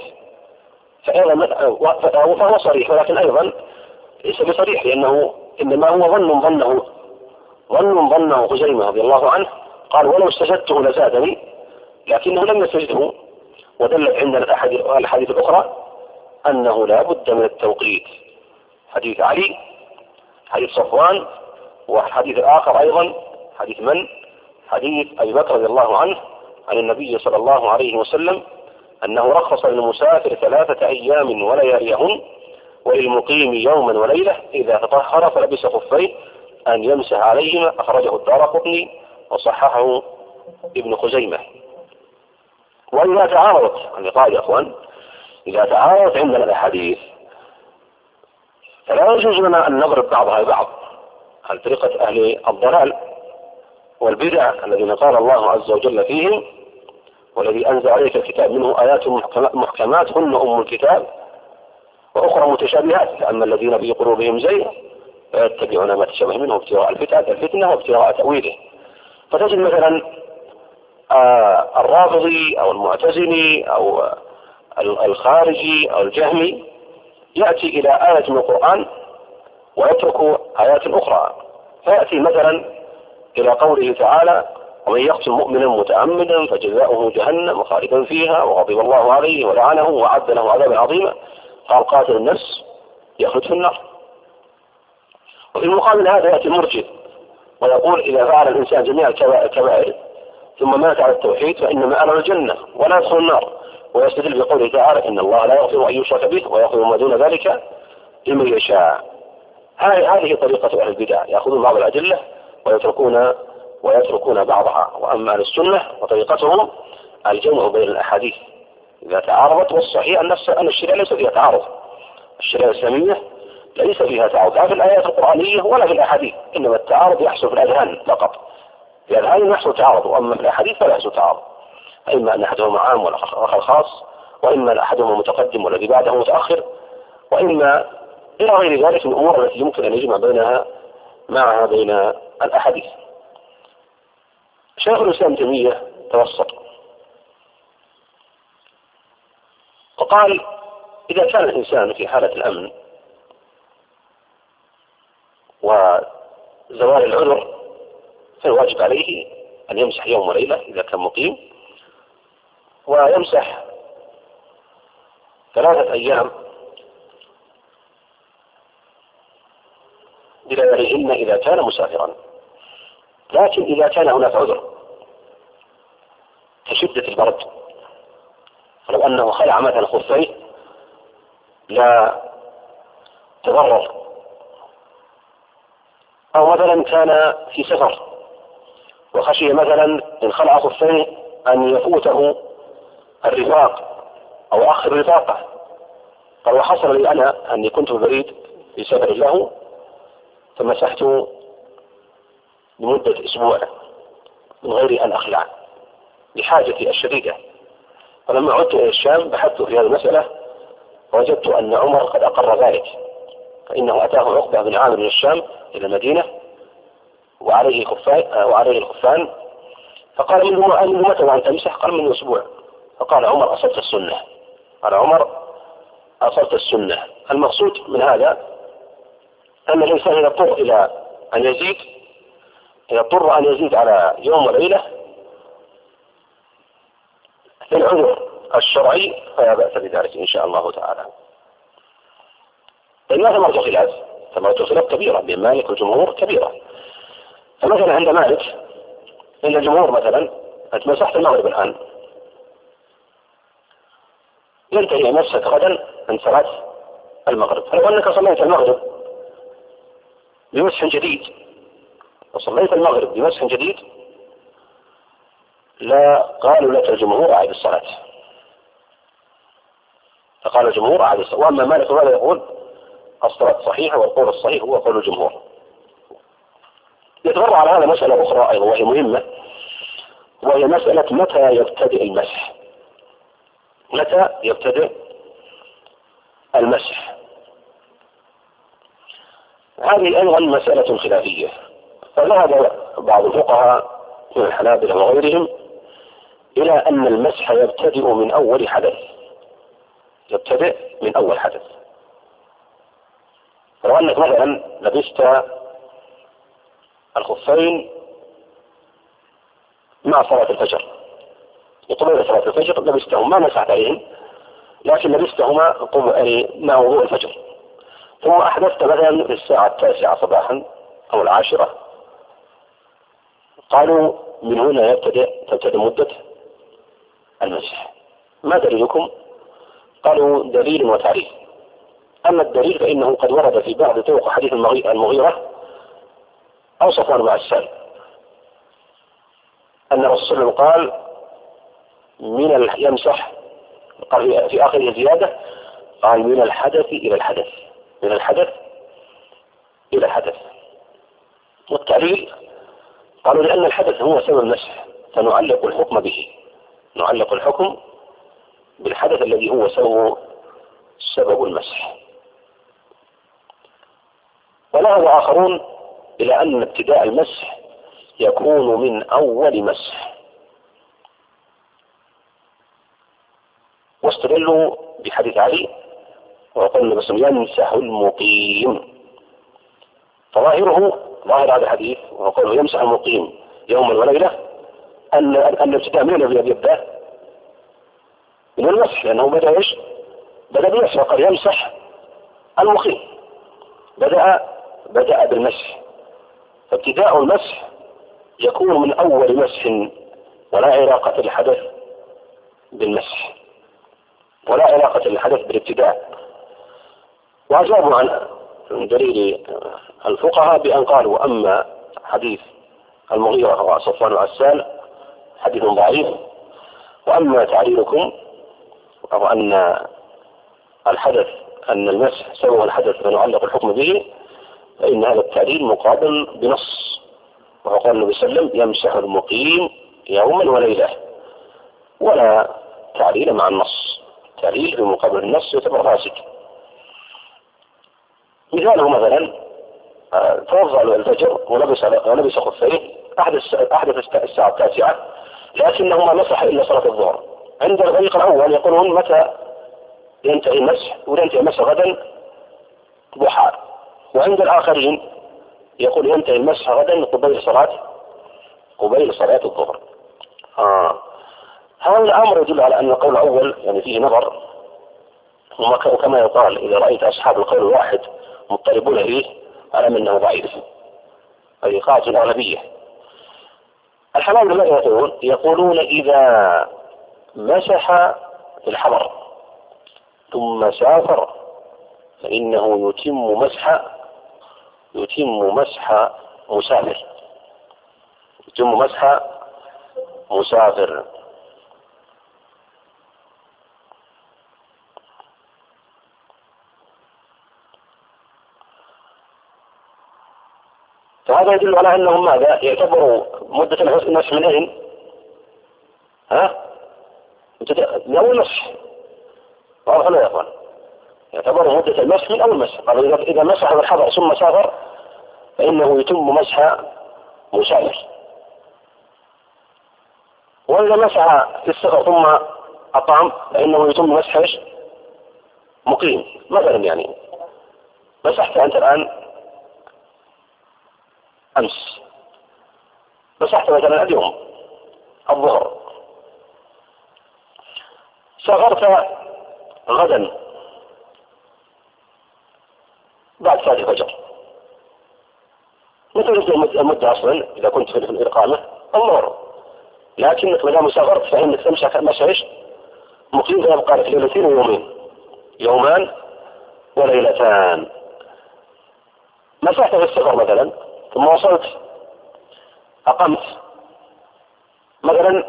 فهو صريح ولكن أيضا ليس بصريح، لأنه إنما هو ظن ظنه ظن ظنه خزيمة رضي الله عنه قال: ولو استجدته لزادني، لكنه لم يستجده. ودلت عندنا الأحاديث الأخرى أنه لا بد من التوقيت، حديث علي، حديث صفوان، وحديث آخر أيضا حديث من؟ حديث أبي بكر رضي الله عنه عن النبي صلى الله عليه وسلم أنه رخص للمسافر ثلاثة أيام ولياليهن وللمقيم يوما وليلة إذا تطهر فلبس خفيه أن يمسح عليهما. أخرجه الدارقطني وصححه ابن خزيمة. وإذا تعارضت اللقاء يا أخوان، إذا تعارضت عندنا الأحاديث فلا يجوز لنا أن نضرب بعضها بعض. هل طريقة أهل الضلال والبدع الذين قال الله عز وجل فيهم والذي أنزل عليك الكتاب منه آيات محكمات هن أم الكتاب وأخرى متشابهات، فأما الذين في قلوبهم زيغ فيتبعون ما تشابه منه ابتغاء الفتنة وابتغاء تأويله. فتجد مثلا آه الرافضي أو المعتزلي أو الخارجي أو الجهمي يأتي إلى آية من القرآن ويترك آيات أخرى، فيأتي مثلا إلى قوله تعالى ومن يقتل مؤمنا متعمدا فجزاؤه جهنم خالدا فيها وغضب الله عليه ولعنه وأعد له عذابا عظيما قال قاتل النفس يخلد في النار. وفي المقابل هذا يأتي المرجئ ويقول إذا فعل الإنسان جميع الكبائر ثم مات على التوحيد فإنما أنا الجنة ولا يدخل النار، ويستدل بقوله تعالى إن الله لا يغفر أن يشرك به ويغفر ما دون ذلك لمن يشاء. هذه طريقة أهل البدع، يأخذون بعض الأدلة ويتركون ويتركون بعضها. وأما أهل السنة وطريقتهم الجمع بين الأحاديث إذا تعارضت، والصحيح أن نفس أن الشريعة ليس فيها تعارض. الشريعة الإسلامية ليس فيها تعارض لا في الآيات القرآنية ولا في الأحاديث، إنما التعارض يحصل في الأذهان فقط. في الأذهان يحصل تعارض، وأما في الأحاديث فلا يحصل تعارض، إما أن أحدهما عام والآخر خاص، وإما أن أحدهما متقدم والذي بعده متأخر، وإما إلى غير ذلك من الأمور التي يمكن أن يجمع بينها معها بين الأحاديث. شيخ الإسلام تيمية توسط وقال إذا كان الإنسان في حالة الأمن وزوال العذر فالواجب عليه أن يمسح يوم وليلة إذا كان مقيم، ويمسح ثلاثة أيام بلياليهن إذا كان مسافرا. لكن إذا كان هناك عذر كشدة البرد، فلو أنه خلع مثلا خفيه لا تضرر، أو مثلا كان في سفر وخشي مثلا إن خلع خفيه أن يفوته الرفاق أو أخر الرفاقة، قال وحصل لي أنا أني كنت بريد في سفر له فمسحت لمدة أسبوع من غير أن أخلع بحاجتي الشديدة. فلما عدت إلى الشام بحثت في هذه المسألة ووجدت أن عمر قد أقر ذلك، فإنه أتاه عقبة بن عامر من الشام إلى المدينة وعليه خفان وعليه الخفان، فقال منه منذ متى وأنت تمسح؟ قال من أسبوع. فقال عمر أصبت السنة، قال عمر أصبت السنة. المقصود من هذا أن الإنسان إذا اضطر إلى أن يزيد إذا اضطر أن يزيد على يوم وليلة في العذر الشرعي فلا بأس بذلك إن شاء الله تعالى. لأنها ثمرة خلاف ثمرة خلاف كبيرة بين مالك والجمهور كبيرة. فمثلا عند مالك عند الجمهور مثلا أنت مسحت المغرب الآن ينتهي مسحك غدا من صلاة المغرب، فلو أنك صليت المغرب بمسح جديد وصليت المغرب بمسح جديد لا قالوا لك الجمهور أعد الصلاة، فقال الجمهور أعد الصلاة. وأما مالك ماذا يقول؟ الصلاة صحيحة والقول الصحيح هو قول الجمهور. يتفرع على هذا مسألة أخرى أيضا وهي مهمة، وهي مسألة متى يبتدئ المسح. متى يبتدئ المسح؟ هذه أيضا مسألة خلافية، فذهب بعض الفقهاء من الحنابلة وغيرهم إلى أن المسح يبتدئ من أول حدث يبتدئ من أول حدث. فلو أنك مثلا لبست الخفين مع صلاة الفجر وطلعت صلاة الفجر لبستهم ما مسحت عليهم، لكن لبستهما مع وضوء الفجر، ثم أحدثت مثلا في الساعة التاسعة صباحا أو العاشرة، قالوا من هنا يبتدئ تبتدئ مدة المسح. ما دليلكم؟ قالوا دليل وتعريف. أما الدليل فإنه قد ورد في بعض طرق حديث المغيرة أو صفوان بن عسال أن الرسول صلى الله عليه وسلم قال من يمسح، قال في آخره زيادة، قال من الحدث إلى الحدث، من الحدث إلى الحدث. والتعليل قالوا لأن الحدث هو سبب المسح فنعلق الحكم به، نعلق الحكم بالحدث الذي هو سبب سبب المسح. وذهب آخرون إلى أن ابتداء المسح يكون من أول مسح، واستدلوا بحديث علي وقال النبي صلى الله عليه وسلم يمسح المقيم، فظاهره ظاهر هذا الحديث وقوله يمسح المقيم يوما وليلة أن أن الابتداء من الذي يبدأ من المسح، لأنه بدأ إيش؟ بدأ بالمسح، وقال يمسح المقيم، بدأ بدأ بالمسح. فابتداء المسح يكون من أول مسح، ولا علاقة الحدث بالمسح، ولا علاقة الحدث بالابتداء. وأجابوا عن دليل الفقهاء بأن قالوا أما حديث المغيرة وصفوان العسال حديث ضعيف، وأما تعليلكم أو أن الحدث أن المسح سوى الحدث فنعلق الحكم به، فإن هذا التعليل مقابل بنص، وهو قال النبي صلى الله عليه وسلم يمسح المقيم يوما وليلة، ولا تعليل مع النص، تعليل بمقابل النص يعتبر فاسد. مثاله مثلا توضأ الفجر ولبس ولبس خفيه أحدث أحدث الساعة التاسعة، لكنه ما مسح إلا صلاة الظهر. عند الفريق الأول يقولون متى ينتهي المسح؟ وينتهي المسح غدا ضحى. وعند الآخرين يقول ينتهي المسح غدا قبيل صلاة قبيل صلاة الظهر. آه. هذا الأمر يدل على أن القول الأول يعني فيه نظر، وكما يقال إذا رأيت أصحاب القول الواحد مضطربون فيه أعلم أنه ضعيف، أي قاعدة الأغلبية. الحنابلة ماذا يقولون؟ يقولون إذا مسح في الحضر ثم سافر فإنه يتم مسح يتم مسح مسافر يتم مسح مسافر. فهذا يدل على أنهم ماذا يعتبروا مدة المسح من أين؟ ها؟ من أول مسح. واضح ولا يا أخوان؟ يعتبروا مدة المسح من أول مسح. قالوا إذا مسح بالحضر ثم سافر فإنه يتم مسح مسافر. وإذا مسح في السفر ثم أقام فإنه يتم مسح إيش؟ مقيم. مثلا يعني مسحت أنت الآن أمس، مسحت مثلا اليوم الظهر، سافرت غدا بعد صلاة الفجر، متى المدة أصلا إذا كنت في الإقامة الظهر، لكنك ما دام سافرت فإنك تمسح مسح إيش؟ مقيم، يبقى لك ليلتين ويومين، يومان وليلتان. مسحت في السفر مثلا ثم وصلت أقمت مثلا،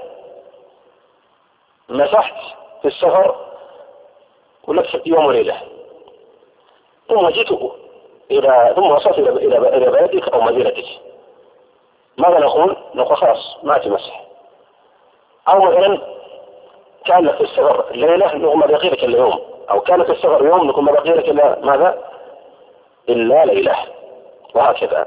مسحت في السفر ولبست يوم وليلة، ثم جئت إلى ثم وصلت إلى إلى إلى بلدك أو مدينتك، ماذا نقول؟ نقول خلاص ما في مسح. أو مثلا كان لك في السفر ليلة نقول ما بقي لك اليوم، أو كان في السفر يوم نقول ما بقي لك إلا ماذا؟ إلا ليلة، وهكذا.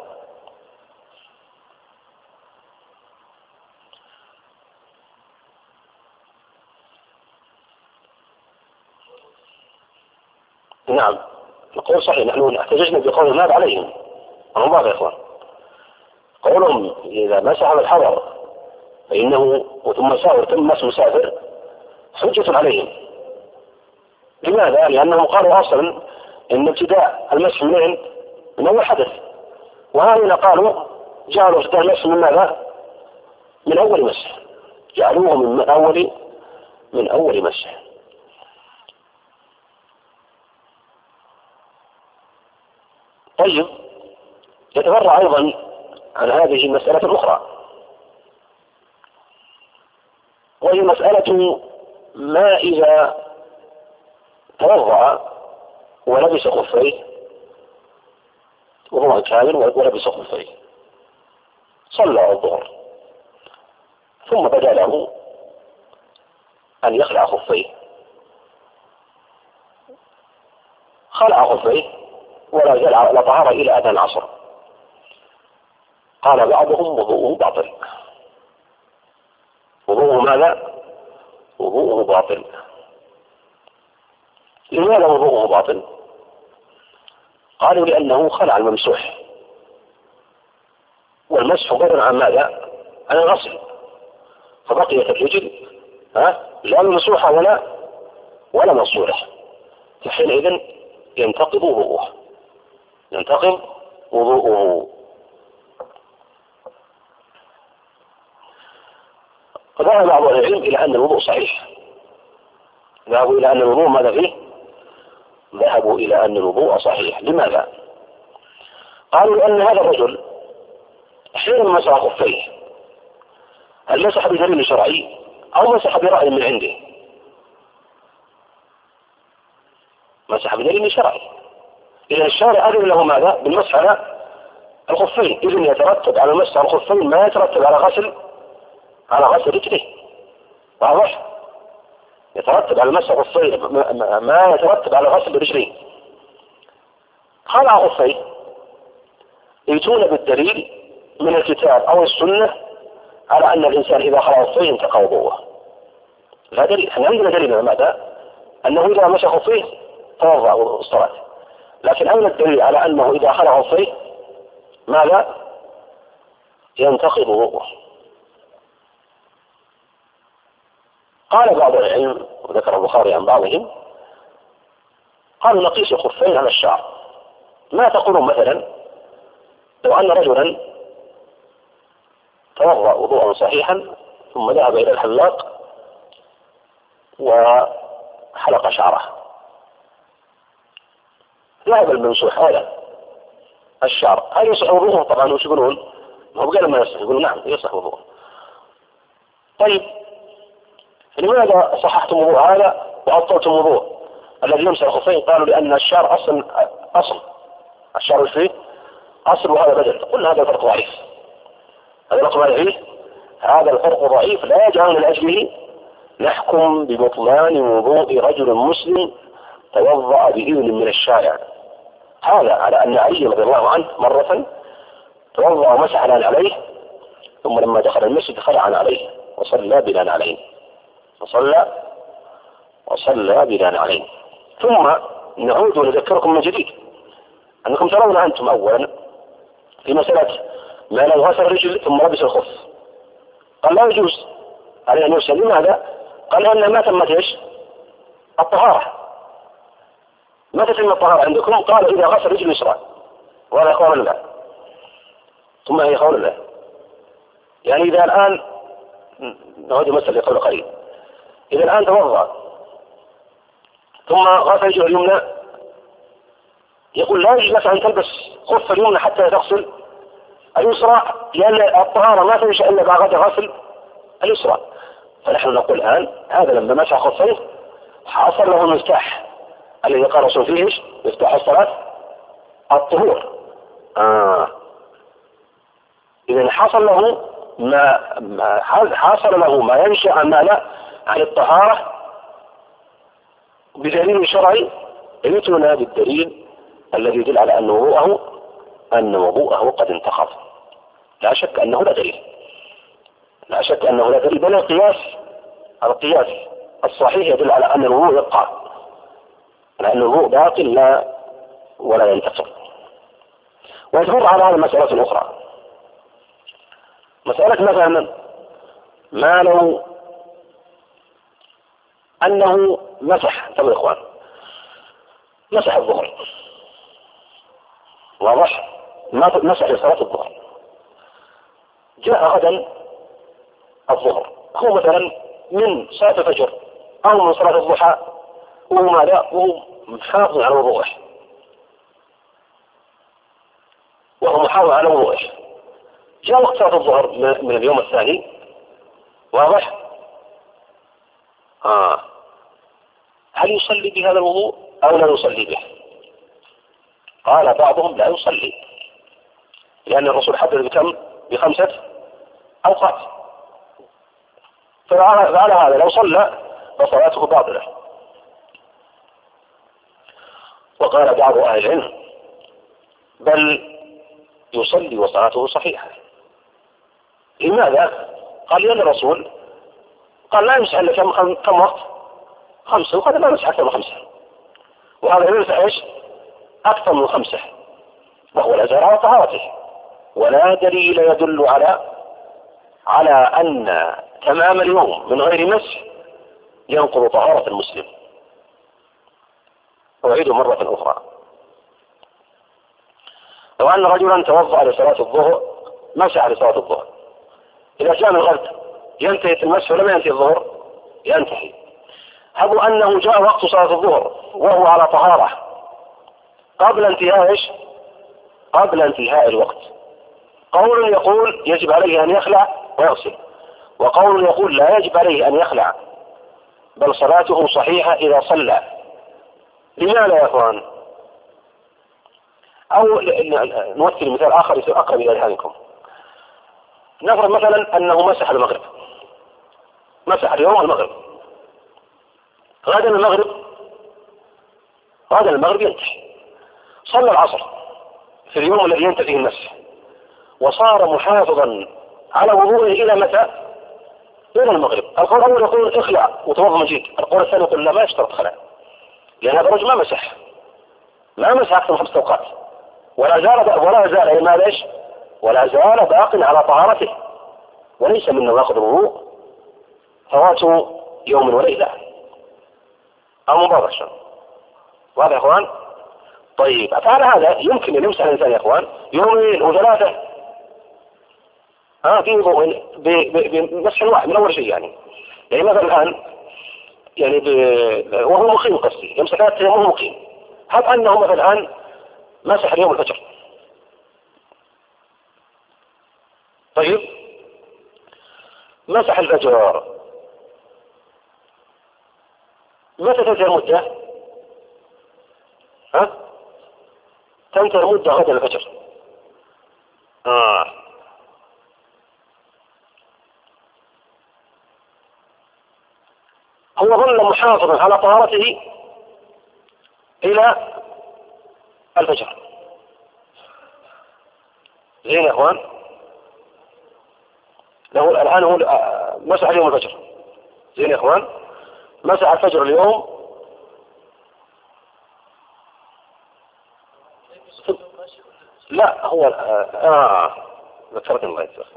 نعم نقول صحيح، نحن احتججنا بقول المال عليهم، هم بعض يا إخوان قولهم إذا مسح على الحضر فإنه وثم سافر ثم مس مسافر حجة عليهم. لماذا؟ لأنهم قالوا أصلا إن ابتداء المسح منين؟ من أول حدث، وهؤلاء قالوا جعلوا ابتداء المسح من ماذا؟ من أول مسح، جعلوه من أول من أول مسح. طيب، يتفرع أيضا عن هذه المسألة الأخرى، وهي مسألة ما إذا توضأ ولبس خفيه وهو كامل ولبس خفيه، صلى الظهر ثم بدا له أن يخلع خفيه، خلع خفيه ولا زال على طهارة إلى أذان العصر، قال بعضهم وضوءه باطل. وضوءه ماذا؟ وضوءه باطل. لماذا وضوءه باطل؟ قالوا لأنه خلع الممسوح، والمسح عبارة عن ماذا؟ عن الغسل، فبقيت الرجل ها لا ممسوحة ولا ولا مغسولة، فحينئذ ينتقض وضوءه ينتقض وضوءه. فذهب بعض العلم إلى أن الوضوء صحيح، ذهبوا إلى أن الوضوء ماذا فيه؟ ذهبوا إلى أن الوضوء صحيح. لماذا؟ قالوا لأن هذا الرجل حينما مسح خفيه هل مسح بدليل شرعي أو مسح برأي من عنده؟ مسح بدليل شرعي، إذا الشارع أذن له ماذا؟ بالمسح على الخفين، إذن يترتب على مسح الخفين ما يترتب على غسل على غسل رجله. واضح؟ يترتب على مسح الخفين ما يترتب على غسل رجله. خلع خفيه يأتون بالدليل من الكتاب أو السنة على أن الإنسان إذا خلع خفيه انتقى وضوءه. لا دليل، احنا عندنا دليل ماذا؟ أنه إذا مسح خفيه توضأ الصلاة، لكن أين الدليل على أنه إذا خلع خفيه ماذا؟ ينتقض وضوءه. قال بعض العلم وذكر البخاري عن بعضهم، قالوا نقيس الخفين على الشعر. ما تقولون مثلا لو أن رجلا توضأ وضوءا صحيحا ثم ذهب إلى الحلاق وحلق شعره، ذهب الممسوح هذا الشعر، هل يصح وضوءه؟ طبعا وش يقولون؟ ما هو قال ما يصح، يقولون نعم يصح وضوءه. طيب لماذا صححتم وضوء هذا وأبطلتم وضوء الذي يمسح الخفين؟ قالوا لأن الشعر أصل أصل الشعر فيه أصل وهذا بدل. قلنا هذا الفرق ضعيف، هذا الرقم فيه هذا الفرق ضعيف، لا يجعل من أجله نحكم ببطلان وضوء رجل مسلم توضأ بإذن من الشارع. هذا على أن علي رضي الله عنه مرة توضأ ومسح عليه، ثم لما دخل المسجد خلع عليه وصلى بلا عليه وصلى وصلى بلا عليه. ثم نعود ونذكركم من جديد أنكم ترون أنتم أولا في مسألة ما لو غسل الرجل ثم لبس الخف، قال لا يجوز عليه أن يغسل. لماذا؟ قال أن ما تمت إيش؟ الطهارة، ما تتم الطهارة عندكم. قال إذا غسل رجل يسرى، وهذا قول الله ثم هي قول الله. يعني إذا الآن نعود مسألة قول قريب، إذا الآن توضأ ثم غسل رجل اليمنى، يقول لا يجوز لك أن تلبس خف اليمنى حتى تغسل اليسرى، لأن الطهارة ما تنشأ إلا بعد غسل اليسرى. فنحن نقول الآن هذا لما مسح خفيه حصل له المفتاح الذي قال الرسول فيه ايش؟ مفتاح الصلاة الطهور. آه. إذا حصل له ما حصل له ما ينشأ عن ماذا؟ عن الطهارة بدليل شرعي يأتينا بالدليل الذي يدل على أن وضوءه أن وضوءه قد انتقض. لا شك أنه لا دليل، لا شك أنه لا دليل، بل القياس القياس الصحيح يدل على أن الوضوء يبقى، لأن الوضوء باطل لا ولا ينتقض. ويتفرع على هذه المسألة الأخرى، مسألة مثلا ما لو أنه مسح، طب يا إخوان مسح الظهر، واضح؟ مسح لصلاة الظهر، جاء غدا الظهر، هو مثلا من صلاة الفجر أو من صلاة الضحى وهو ماذا؟ وهو محافظ على وضوءه، وهو محافظ على وضوءه. جاء وقت صلاة الظهر من اليوم الثاني، واضح؟ آه. هل يصلي بهذا الوضوء أو لا يصلي به؟ قال بعضهم لا يصلي، لأن الرسول حدد بكم؟ بخمسة أوقات، فعلى هذا لو صلى فصلاته باطلة. وقال بعض أهل العلم بل يصلي وصلاته صحيحة. لماذا؟ قال لأن الرسول قال لا يمسح إلا كم كم وقت؟ خمسة، وقد لا يمسح أكثر من خمسة، وهذا يمسح إيش؟ أكثر من خمسة، وهو لا زال على طهارته، ولا دليل يدل على على أن تمام اليوم من غير مسح ينقض طهارة المسلم. أعيد مرة أخرى، لو أن رجلا توضأ لصلاة الظهر، مسح لصلاة الظهر، إذا كان الغد ينتهي المسح ولم ينتهي الظهر؟ ينتهي. هب أنه جاء وقت صلاة الظهر وهو على طهارة قبل انتهاء إيش؟ قبل انتهاء الوقت. قول يقول يجب عليه أن يخلع ويغسل، وقول يقول لا يجب عليه أن يخلع بل صلاته صحيحة إذا صلى. لماذا يا أخوان؟ أو نمثل مثال آخر يصير أقرب إلى أذهانكم. نفرض مثلا أنه مسح المغرب، مسح اليوم المغرب، غدا المغرب غدا المغرب ينتهي، صلى العصر في اليوم الذي ينتهي فيه المسح، وصار محافظا على وضوءه إلى متى؟ إلى المغرب. القول الأول يقول اخلع وتوضأ من جديد، القول الثاني يقول لا، ما يشترط خلع، لأن هذا الرجل ما مسح ما مسح أكثر من خمس أوقات، ولا زال ولا زال ما ليش ولا زال باق على طهارته، وليس من نواقض الوضوء فوات يوم وليلة أو مباشرة. واضح يا أخوان؟ طيب أفعل هذا يمكن أن يمسح الإنسان يا أخوان يومين وثلاثة ها في وضوء بمسح واحد من أول شيء، يعني يعني مثلا الآن يعني ب... وهو مقيم قصدي يمسح ثلاثة أيام وهو مقيم، هب أنه مثلا الآن مسح اليوم الفجر، طيب مسح الفجر، متى تنتهي المدة؟ ها؟ تنتهي المدة غدا الفجر. آه. هو ظل محافظا على طهارته إلى الفجر. زين يا أخوان؟ لو الآن هو مسح اليوم الفجر، زين يا أخوان؟ مسح الفجر اليوم، لا هو آه ذكرتني الله يجزاك.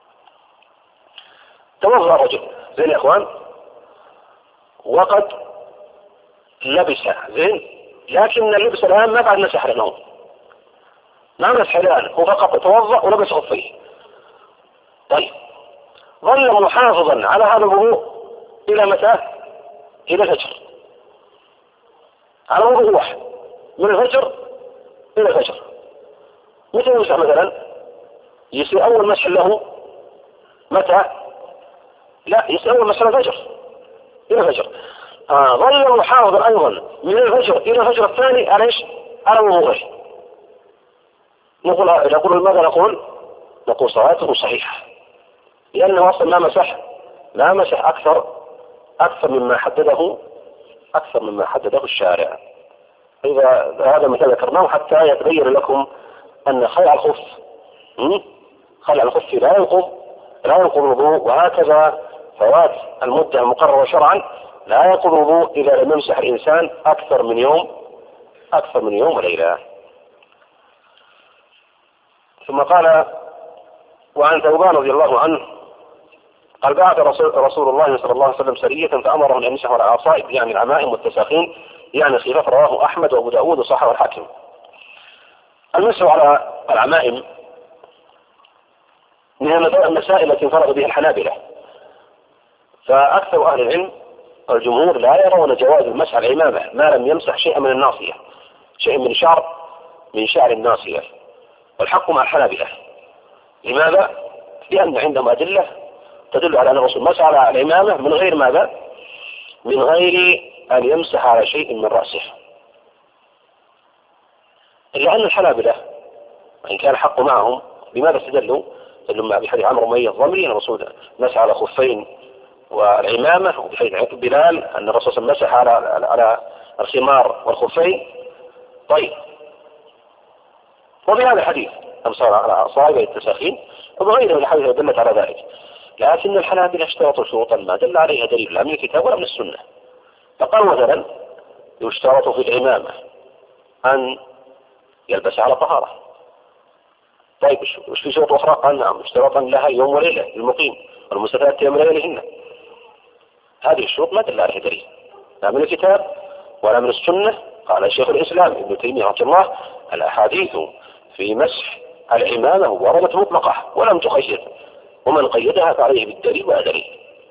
توضأ الرجل، زين يا أخوان؟ وقد لبس، زين، لكن اللبس الآن ما بعد مسح النوم، ما مسح الآن، هو فقط توضأ ولبس خفيه. طيب ظل محافظا على هذا الوضوء إلى متى؟ إلى الفجر، على وضوء واحد من الفجر إلى الفجر. متى يمسح مثلا؟ يصير أول مسح له متى؟ لا، يصير أول مسح الفجر إلى الفجر. آه ظل محافظا أيضا من الفجر إلى الفجر الثاني على إيش؟ على وضوءه. نقول نقول ماذا نقول؟ نقول صلاته صحيحة، لأنه أصلا ما مسح ما مسح أكثر أكثر مما حدده أكثر مما حدده الشارع. إذا هذا مثل ذكرناه حتى يتبين لكم أن خلع الخف خلع الخف لا ينقض لا ينقض الوضوء، وهكذا فوات المدة المقررة شرعا لا ينقض الوضوء إذا لم يمسح الإنسان أكثر من يوم أكثر من يوم وليلة. ثم قال: وعن ثوبان رضي الله عنه قال: بعث رسول, رسول الله صلى الله عليه وسلم سرية فأمرهم أن يمسحوا على العصائب يعني العمائم والتساخين يعني خفاف، رواه أحمد وأبو داود وصححه الحاكم. المسح على العمائم من المسائل التي انفرد بها الحنابلة، فأكثر أهل العلم الجمهور لا يرون جواز المسح على العمامة ما لم يمسح شيئا من الناصية، شيء من شعر من شعر الناصية، والحق مع الحنابلة. لماذا؟ لأن عندهم أدلة تدل على أن الرسول مسح على العمامة من غير ماذا؟ من غير أن يمسح على شيء من رأسه. إلا أن الحنابلة وإن كان الحق معهم بماذا استدلوا؟ استدلوا بحديث عمرو بن الضمري أن الرسول مسح على خفين والعمامة، وبحديث بلال أن الرسول مسح على على الخمار والخفين. طيب، وبهذا الحديث أمسح على صائب التساخين وبغيره من الحديث دلت على ذلك. لكن الحنابلة اشترطوا شروطا ما دل عليها دليل لا من الكتاب ولا من السنة. فقال مثلا يشترط في العمامة أن يلبس على طهارة. طيب وش في شروط أخرى؟ قال نعم اشترطا لها يوم وليلة للمقيم والمسافات يوم ليلهن. هذه الشروط ما دل عليها دليل لا من الكتاب ولا من السنة. قال شيخ الإسلام ابن تيمية رحمه الله الأحاديث في مسح العمامة وردت مطلقة ولم تقيد، ومن قيدها فعليه بالدليل ولا دليل.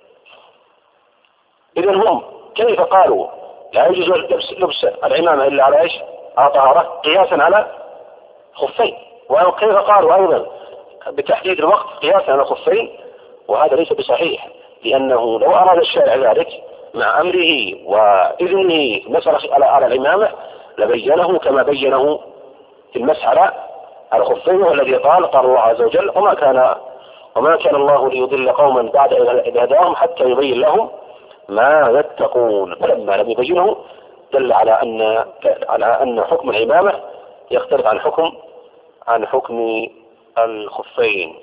إذن هم كيف قالوا لا يجوز لبس, لبس العمامة إلا على إيش؟ على طهارة قياسا على خفين. وكيف قالوا أيضا بتحديد الوقت قياسا على خفين؟ وهذا ليس بصحيح، لأنه لو أراد الشارع ذلك مع أمره وإذنه مسح على العمامة لبينه كما بينه في المسح على الخفين، والذي قال قال الله عز وجل وما كان وما كان الله ليضل قوما بعد إذ هداهم حتى يبين لهم ما يتقون. فلما لم يبينه دل على أن على أن حكم العمامة يختلف عن حكم عن حكم الخفين.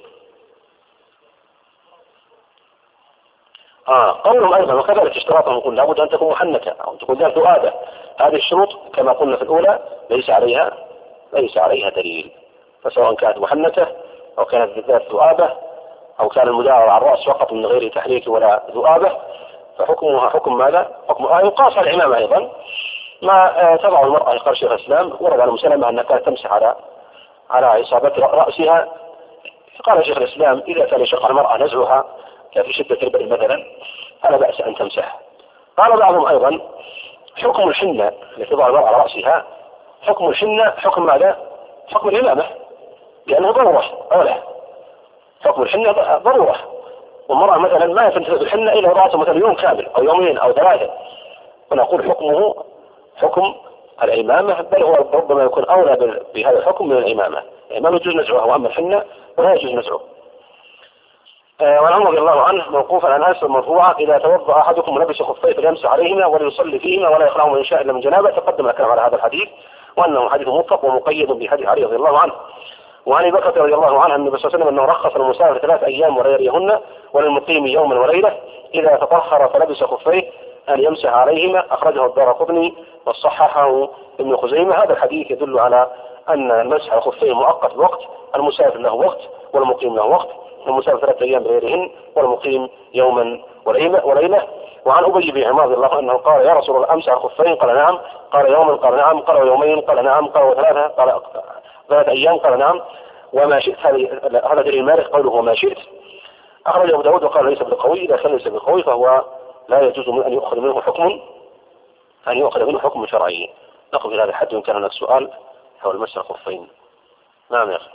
آه قولهم أيضا وكذلك اشتراطهم يقول لابد أن تكون محنكة أو تكون ذات ذؤابة. هذه الشروط كما قلنا في الأولى ليس عليها ليس عليها دليل، فسواء كانت محنكة أو كانت ذات ذؤابة أو كان المداور على الرأس فقط من غير تحريك ولا ذؤابة فحكمها حكم ماذا؟ حكم آه يقاس على العمامة أيضا ما آه تضع المرأة. قال شيخ الإسلام ورد على مسلمة أنها كانت تمسح على على عصابة رأسها. قال شيخ الإسلام إذا كان يشق على المرأة نزعها في شدة البرد مثلا فلا بأس أن تمسح. قال بعضهم أيضا حكم الحنة التي تضع المرأة على رأسها حكم الحنة حكم ماذا؟ حكم العمامة، لأنه ضرورة أولا. حكم الحنة ضرورة، والمرأة مثلا ما تنتفع بالحنة إلا وضعته مثلا يوم كامل أو يومين أو ثلاثة، ونقول حكمه حكم العمامة، بل هو ربما يكون أولى بهذا الحكم من العمامة. العمامة يجوز نزعها وأما الحنة ولا يجوز نزعه. آه وعن عمر رضي الله عنه موقوفا عن أنس مرفوعا إذا توضأ أحدكم ولبس خفيه فليمسح عليهما وليصلي فيهما ولا يخلعهما إن شاء إلا من جنابه. تقدم الكلام على هذا الحديث وأنه حديث مطلق ومقيد بحديث علي رضي الله عنه. وعن ابي بكر رضي الله عنه النبي صلى الله عليه وسلم انه رخص للمسافر ثلاث ايام ولياليهن وللمقيم يوما وليله اذا تطهر فلبس خفيه ان يمسح عليهما. اخرجه الدارقطني وصححه ابن خزيمه. هذا الحديث يدل على ان المسح على الخفين مؤقت بوقت، المسافر له وقت والمقيم له وقت، المسافر ثلاث ايام بغيرهن والمقيم يوما وليله. وعن ابي بن عمار رضي الله عنه قال يا رسول الله امسح الخفين؟ قال نعم. قال يوما؟ قال نعم. قال يومين؟ قال نعم. قال وثلاثه؟ قال ثلاث أيام؟ قال نعم. وما شئت؟ هذا دليل مالك قوله وما شئت. أخرج أبو داود وقال ليس بالقوي. إذا كان ليس بالقوي فهو لا يجوز من أن يؤخذ منه حكم أن يؤخذ منه حكم شرعي. نقف إلى هذا الحد. وإن كان هناك سؤال حول مسح الخفين. نعم يا أخي.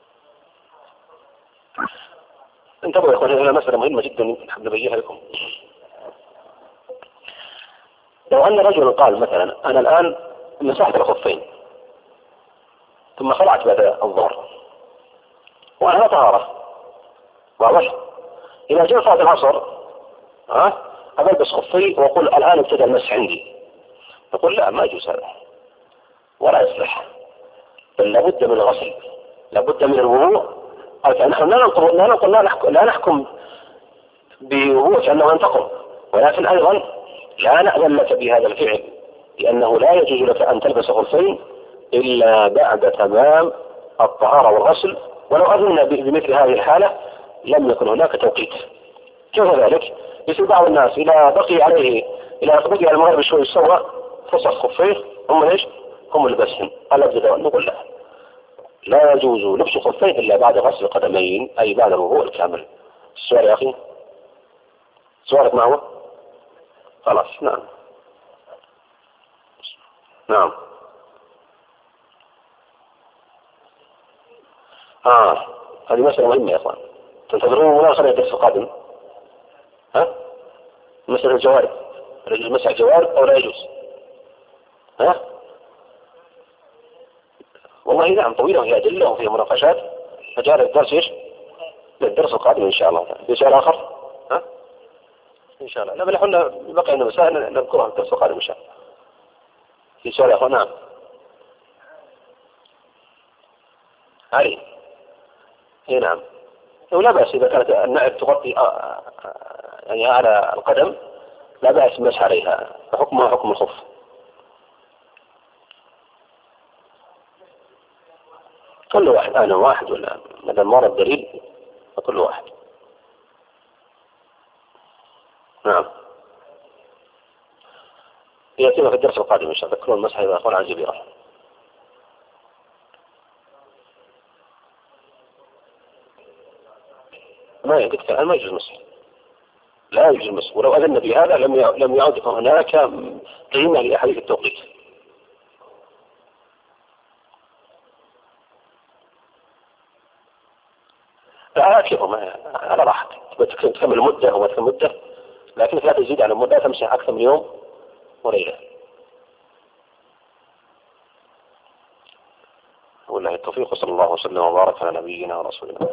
انتبهوا يا أخواني، هنا مسألة مهمة جدا نحب نبينها لكم. لو أن رجلا قال مثلا أنا الآن مسحت الخفين ثم خلعت بعد الظهر وأنا طهارة واضح، إذا جاء صلاة العصر ها ألبس خفي وأقول الآن ابتدأ المسح عندي، نقول لا ما يجوز هذا ولا يصلح، بل لابد من الغسل لابد من الوضوء. نحن لا نقول لا نقول لا نحكم, لا نحكم بوضوء كأنه ينتقم، ولكن أيضا لا نأذن لك بهذا الفعل، لأنه لا يجوز لك أن تلبس خفين إلا بعد تمام الطهارة والغسل. ولو أذن بمثل هذه الحالة لم يكن هناك توقيت. كيف ذلك؟ يصير بعض الناس إذا بقي عليه إلى بقي على المغرب شوي سوى فصل خفيه هم ليش؟ هم لبسهم. قال أبدا نقول لا لا يجوز لبس خفين إلا بعد غسل القدمين أي بعد الوضوء الكامل. السؤال يا أخي سؤالك ما هو؟ خلاص نعم. نعم. آه هذه مسألة مهمة يا أخوان. تنتظرون ولا خلينا الدرس القادم؟ ها؟ مسألة الجوارب، يجوز مسح الجوارب أو لا يجوز؟ ها؟ والله نعم طويلة وهي أدلة وفيها مناقشات، فجاء الدرس إيش؟ للدرس القادم إن شاء الله تعالى. في سؤال آخر؟ ها؟ إن شاء الله. لا بل احنا بقي أن مسائل نذكرها في الدرس القادم إن شاء الله. في سؤال آخر؟ نعم. علي. إيه نعم. ولا بأس إذا كانت النعل تغطي آه يعني على القدم لا بأس المسح عليها، فحكمها حكم الخف. كل واحد أنا واحد ولا ما دام ورد الدليل فكل واحد. نعم. يأتينا في الدرس القادم إن شاء الله. ذكرون المسح إذا أخوان عن جبيرة. ما يقول الآن ما يجوز المسح، لا يجوز المسح، ولو أذن بهذا لم لم يعد هناك قيمة لأحاديث التوقيت. لا كيف ما على راحتك تكمل مدة أو ما تكمل مدة، لكن لا تزيد على المدة، تمسح أكثر من يوم وليلة. والله التوفيق، صلى الله وسلم وبارك على نبينا ورسولنا.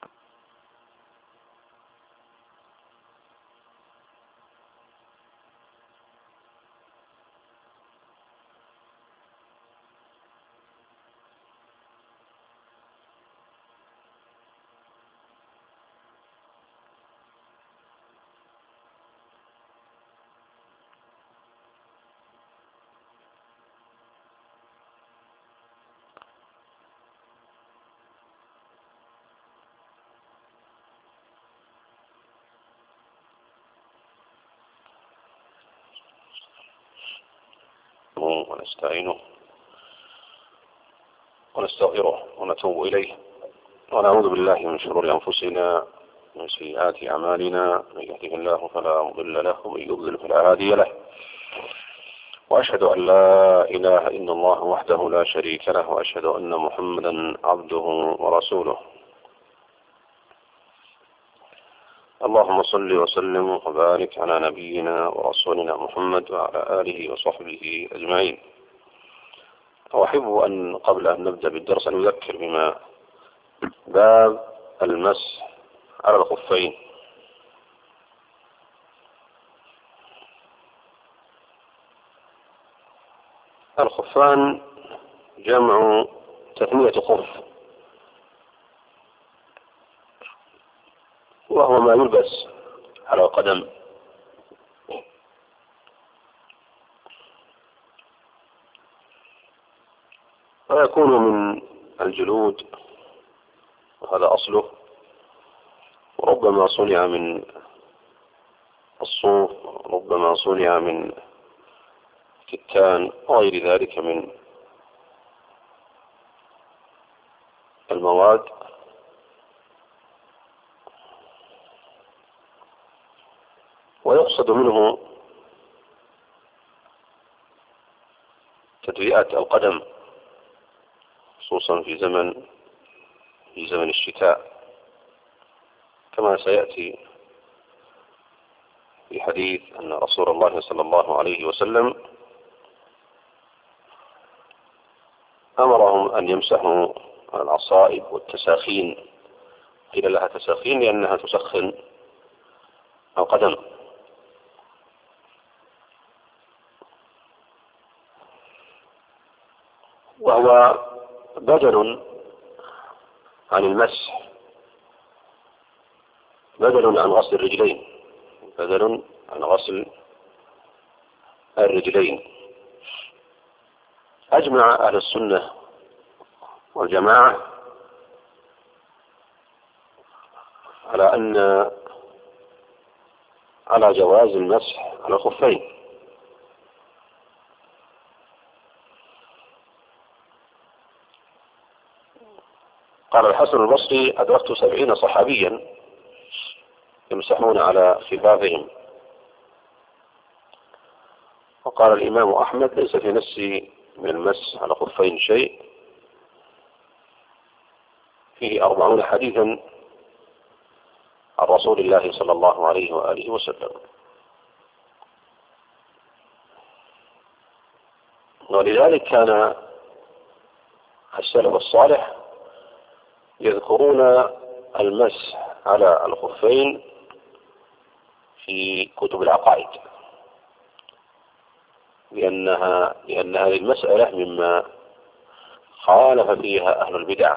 ونستعينه ونستغفره ونتوب إليه، ونعوذ بالله من شرور أنفسنا ومن سيئات أعمالنا. من يهده الله فلا مضل له ومن يضلل فلا هادي له، وأشهد أن لا إله إلا الله وحده لا شريك له، وأشهد أن محمدا عبده ورسوله. اللهم صل وسلم وبارك على نبينا ورسولنا محمد وعلى آله وصحبه أجمعين. وأحب أن قبل أن نبدأ بالدرس أن نذكر بما باب المسح على الخفين. الخفان جمع تثنية خف، وهو ما يلبس على القدم، ويكون من الجلود وهذا أصله، وربما صنع من الصوف، ربما صنع من كتان وغير ذلك من المواد. ويقصد منه تدفئة القدم خصوصا في زمن في زمن الشتاء، كما سيأتي في حديث أن رسول الله صلى الله عليه وسلم أمرهم أن يمسحوا على العصائب والتساخين. قيل لها تساخين لأنها تسخن القدم. وهو بدل عن المسح، بدل عن غسل الرجلين، بدل عن غسل الرجلين. أجمع أهل السنة والجماعة على أن على جواز المسح على الخفين. قال الحسن البصري: أدركت سبعين صحابيا يمسحون على خفافهم قال الإمام أحمد ليس في نفسي من المس على خفين شيء، فيه أربعون حديثا عن رسول الله صلى الله عليه وآله وسلم. ولذلك كان السلف الصالح يذكرون المسح على الخفين في كتب العقائد، لأنها لأن هذه المسألة مما خالف فيها أهل البدع.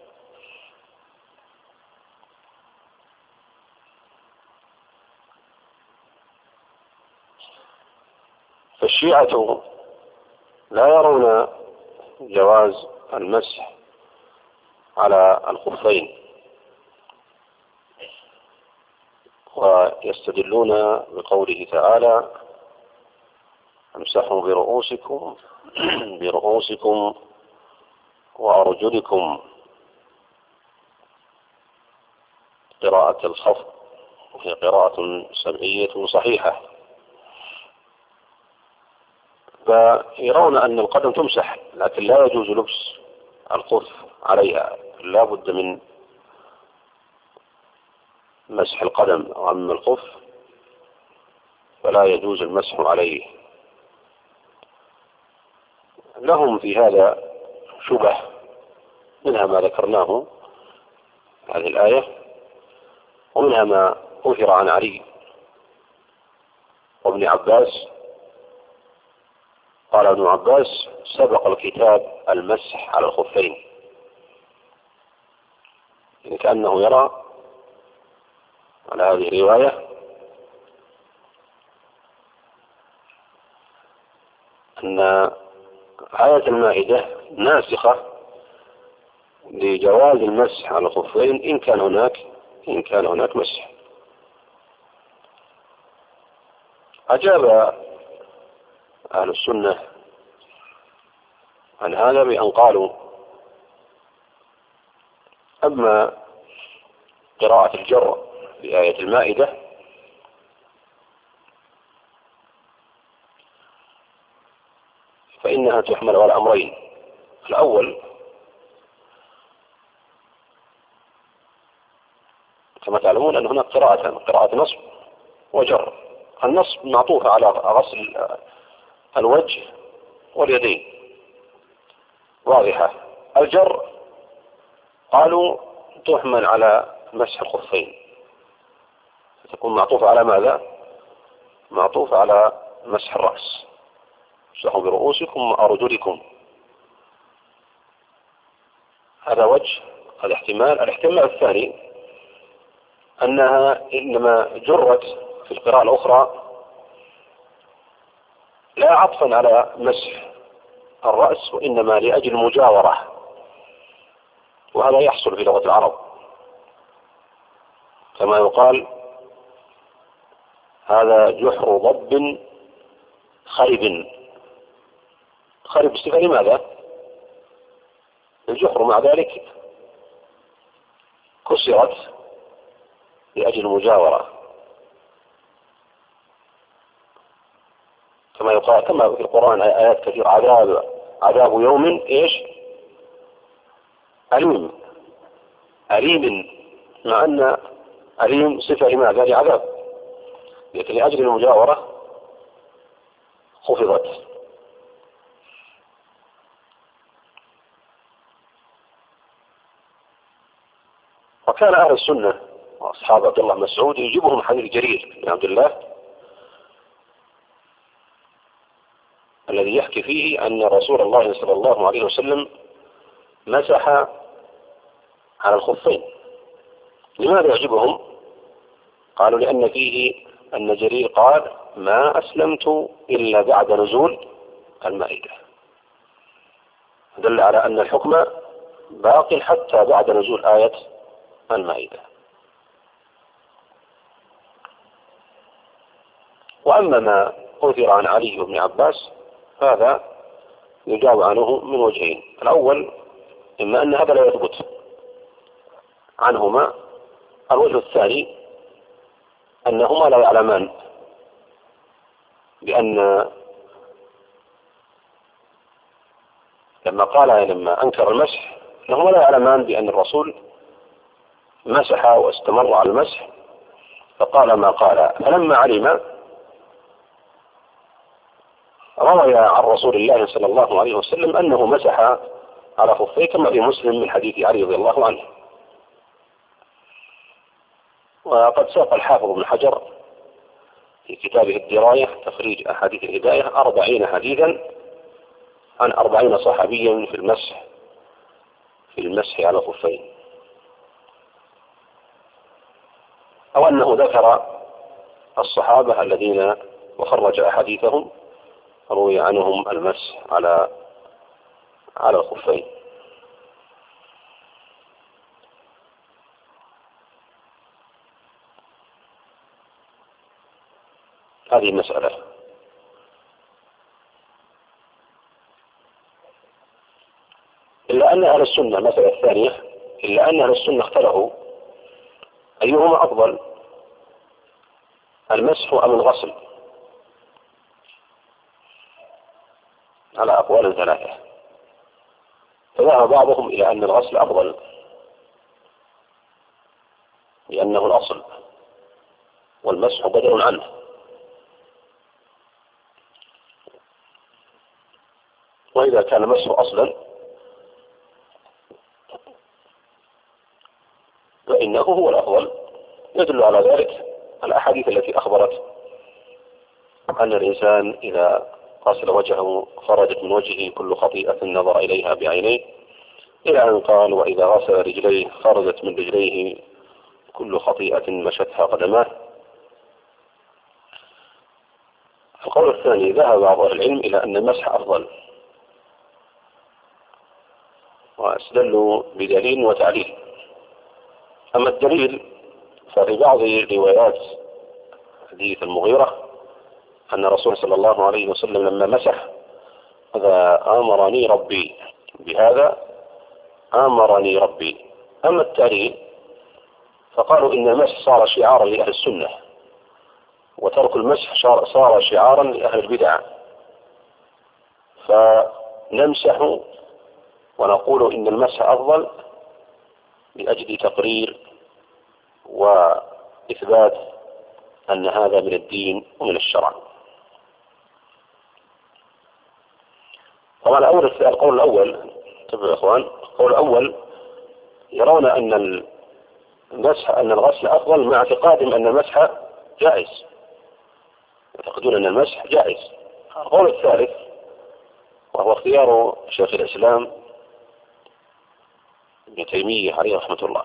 فالشيعة لا يرون جواز المسح على الخفين، ويستدلون بقوله تعالى: امسحوا برؤوسكم برؤوسكم وأرجلكم، قراءة الخفض وهي قراءة سمعية صحيحة. فيرون أن القدم تمسح، لكن لا يجوز لبس الخف عليها، لا بد من مسح القدم. وأما الخف فلا يجوز المسح عليه. لهم في هذا شبه، منها ما ذكرناه هذه الآية، ومنها ما أثر عن علي وابن عباس. قال ابن عباس: سبق الكتاب المسح على الخفين، يعني كأنه يرى على هذه الرواية أن آية المائدة ناسخة لجواز المسح على الخفين إن كان هناك إن كان هناك مسح. أجاب أهل السنة عن هذا بأن قالوا: أما قراءة الجر في آية المائدة فإنها تحمل على أمرين. الأول كما تعلمون أن هناك قراءة قراءة نصب وجر. النصب معطوف على غسل الوجه واليدين، واضحة. الجر قالوا تحمل على مسح الخفين، تكون معطوفة على ماذا؟ معطوفة على مسح الرأس: امسحوا برؤوسكم وأرجلكم. هذا وجه، هذا احتمال. الاحتمال الثاني أنها إنما جرت في القراءة الأخرى لا عطفا على مسح الرأس، وإنما لأجل المجاورة، وهذا يحصل في لغة العرب، كما يقال: هذا جحر ضب خرب. خرب صفة لماذا؟ الجحر مع ذلك كسرت لأجل المجاورة، كما يقال كما في القرآن آيات كثيرة: عذاب عذاب يوم إيش؟ أليم. أليم، مع أن أليم صفة لماذا؟ لعذاب، لكن لأجل المجاورة خفضت. وكان أهل السنة وأصحاب عبد الله مسعود يجيبهم حديث جرير بن عبد الله الذي يحكي فيه أن رسول الله صلى الله عليه وسلم مسح على الخفين. لماذا يعجبهم؟ قالوا: لأن فيه أن جرير قال: ما أسلمت إلا بعد نزول المائدة. دل على أن الحكم باق حتى بعد نزول آية المائدة. وأما ما أثر عن علي بن عباس هذا يجاب عنه من وجهين: الأول إما أن هذا لا يثبت عنهما، الوجه الثاني أنهما لا يعلمان بأن لما قال لما أنكر المسح أنهم لا يعلمان بأن الرسول مسح واستمر على المسح، فقال ما قال. فلما علم روي عن رسول الله صلى الله عليه وسلم أنه مسح على خفيه كما في مسلم من حديث علي رضي الله عنه. وقد ساق الحافظ ابن حجر في كتابه الدراية تخريج أحاديث الهداية أربعين حديثا عن أربعين صحابيا في المسح في المسح على الخفين، أو أنه ذكر الصحابة الذين وخرج أحاديثهم روي عنهم المسح على على الخفين. هذه مسألة. إلا أن أهل السنة، المسألة الثانية، إلا أن أهل السنة اختلفوا أيهما أفضل، المسح أم الغسل، على أقوال ثلاثة. فذهب بعضهم إلى أن الغسل أفضل لأنه الأصل والمسح بدل عنه، وإذا كان المسح أصلا فإنه هو الأفضل. يدل على ذلك الأحاديث التي أخبرت أن الإنسان إذا غسل وجهه خرجت من وجهه كل خطيئة نظر إليها بعينيه، إلى أن قال وإذا غسل رجليه خرجت من رجليه كل خطيئة مشتها قدماه. القول الثاني ذهب بعض أهل العلم إلى أن المسح أفضل، واستدلوا بدليل وتعليل. أما الدليل ففي بعض روايات حديث المغيرة أن الرسول صلى الله عليه وسلم لما مسح هذا آمرني ربي بهذا آمرني ربي. أما التعليل فقالوا إن المسح صار شعارا لأهل السنة، وترك المسح صار شعارا لأهل البدع، فنمسح ونقول إن المسح أفضل لأجل تقرير وإثبات أن هذا من الدين ومن الشرع. طبعا الأول القول الأول تبعوا يا إخوان، القول الأول يرون أن المسح أن الغسل أفضل مع اعتقادهم أن المسح جائز، يعتقدون أن المسح جائز. القول الثالث وهو اختيار شيخ الإسلام ابن تيمية عليه رحمة الله،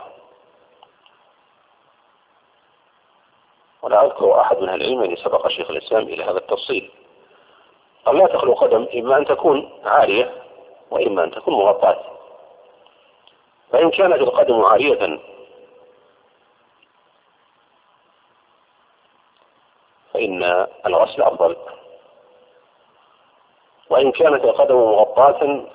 ولا أذكر أحد من العلم أن سبق شيخ الإسلام إلى هذا التفصيل، قال لا تخلو قدم إما أن تكون عارية وإما أن تكون مغطاة. فإن كانت القدم عارية فإن الغسل أفضل، وإن كانت القدم مغطاة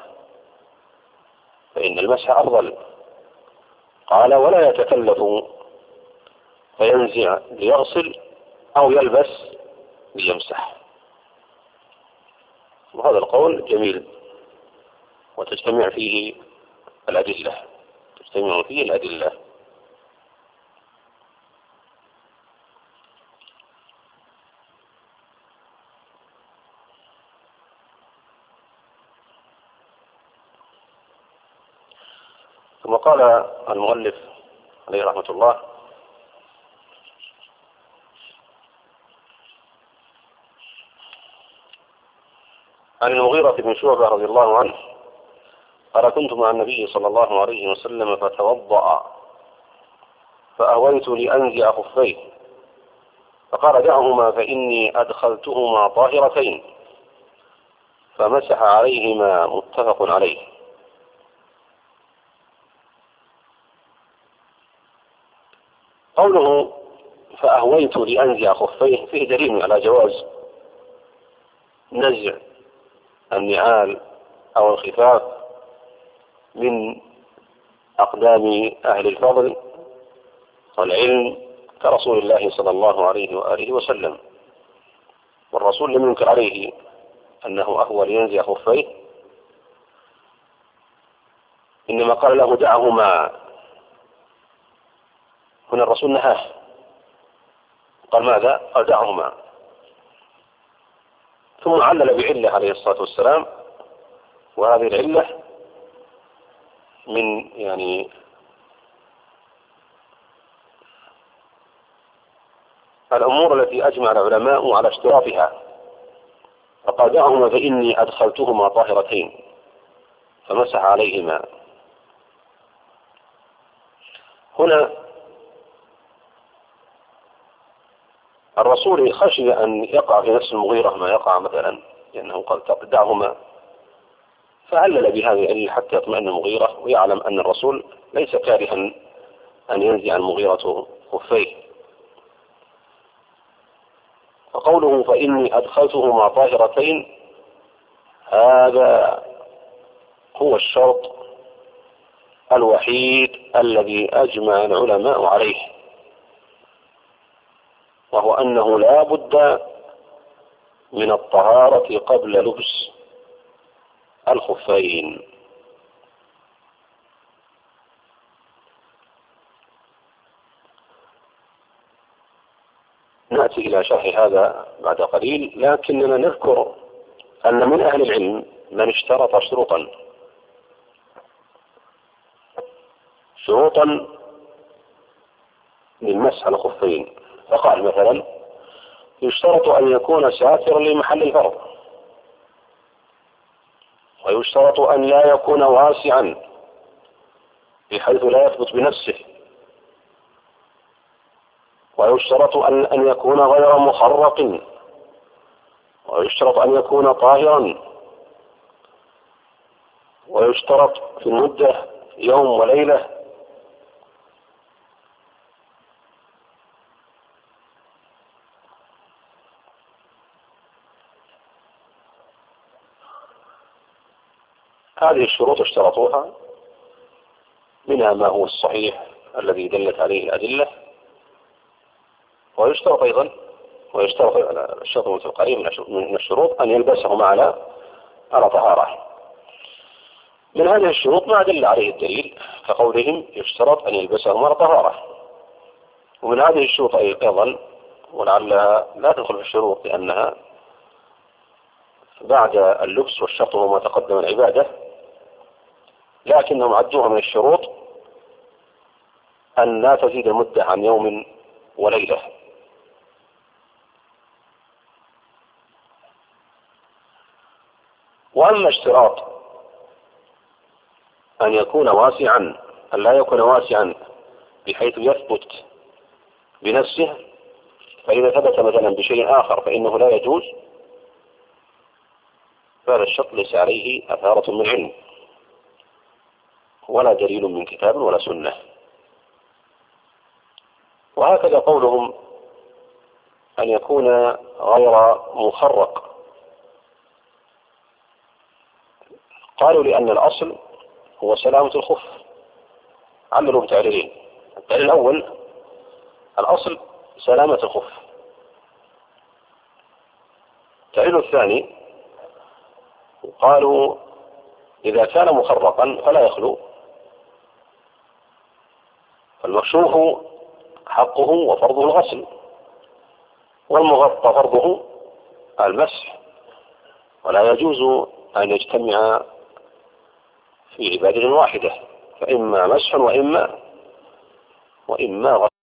فإن المسح أفضل. قال ولا يتكلف فينزع ليغسل أو يلبس ليمسح. وهذا القول جميل وتجتمع فيه الأدلة تجتمع فيه الأدلة ثم قال المؤلف عليه رحمة الله عن المغيرة بن شعبة رضي الله عنه قال كنت مع النبي صلى الله عليه وسلم فتوضأ فأهويت لأنزع خفيه فقال دعهما فإني أدخلتهما طاهرتين فمسح عليهما متفق عليه. قوله فأهويت لأنزع خفيه فيه دليل على جواز نزع النعال أو الخفاف من أقدام أهل الفضل والعلم كرسول الله صلى الله عليه وآله وسلم، والرسول لم ينكر عليه أنه أهوى لينزع خفيه، إنما قال له دعهما. هنا الرسول نهاه، قال ماذا؟ قال دعهما. ثم علل بعلة عليه الصلاة والسلام، وهذه العلة من يعني الأمور التي أجمع العلماء على اشتراطها، فقال دعهما فإني أدخلتهما طاهرتين، فمسح عليهما. هنا الرسول خشي أن يقع في نفس المغيرة ما يقع مثلا، لأنه قال دعهما، فعلل بهذه حتى يطمئن المغيرة ويعلم أن الرسول ليس كارها أن ينزع المغيرة خفيه. فقوله فإني أدخلتهما طاهرتين هذا هو الشرط الوحيد الذي أجمع العلماء عليه، وهو أنه لا بد من الطهارة قبل لبس الخفين. نأتي إلى شرح هذا بعد قليل، لكننا نذكر أن من أهل العلم من اشترط شروطا شروطا للمسح على الخفين، فقال مثلا يشترط أن يكون ساترا لمحل الفرض، ويشترط أن لا يكون واسعا بحيث لا يثبت بنفسه، ويشترط أن أن يكون غير مخرق، ويشترط أن يكون طاهرا، ويشترط في المدة يوم وليلة. هذه الشروط اشترطوها، منها ما هو الصحيح الذي دلت عليه الأدلة، ويشترط أيضا ويشترط الشرط القريب من الشروط أن يلبسهما على على طهارة. من هذه الشروط ما دل عليه الدليل كقولهم يشترط أن يلبسهما على طهارة. ومن هذه الشروط أيضا، ولعلها لا تدخل في الشروط لأنها بعد اللبس، والشرط هو ما تقدم العبادة، لكنهم عدوها من الشروط أن لا تزيد المدة عن يوم وليلة. وأما اشتراط أن يكون واسعا، أن لا يكون واسعا بحيث يثبت بنفسه، فإذا ثبت مثلا بشيء آخر فإنه لا يجوز، فهذا الشرط ليس عليه أثارة من علم ولا دليل من كتاب ولا سنة. وهكذا قولهم أن يكون غير مخرق، قالوا لأن الأصل هو سلامة الخف، عللوا بتعليلين. الدليل الأول الأصل سلامة الخف. الدليل الثاني قالوا إذا كان مخرقا فلا يخلو، فالمكشوف حقه وفرضه الغسل، والمغطى فرضه المسح، ولا يجوز أن يجتمع في عبادة واحدة، فإما مسح وإما وإما غسل.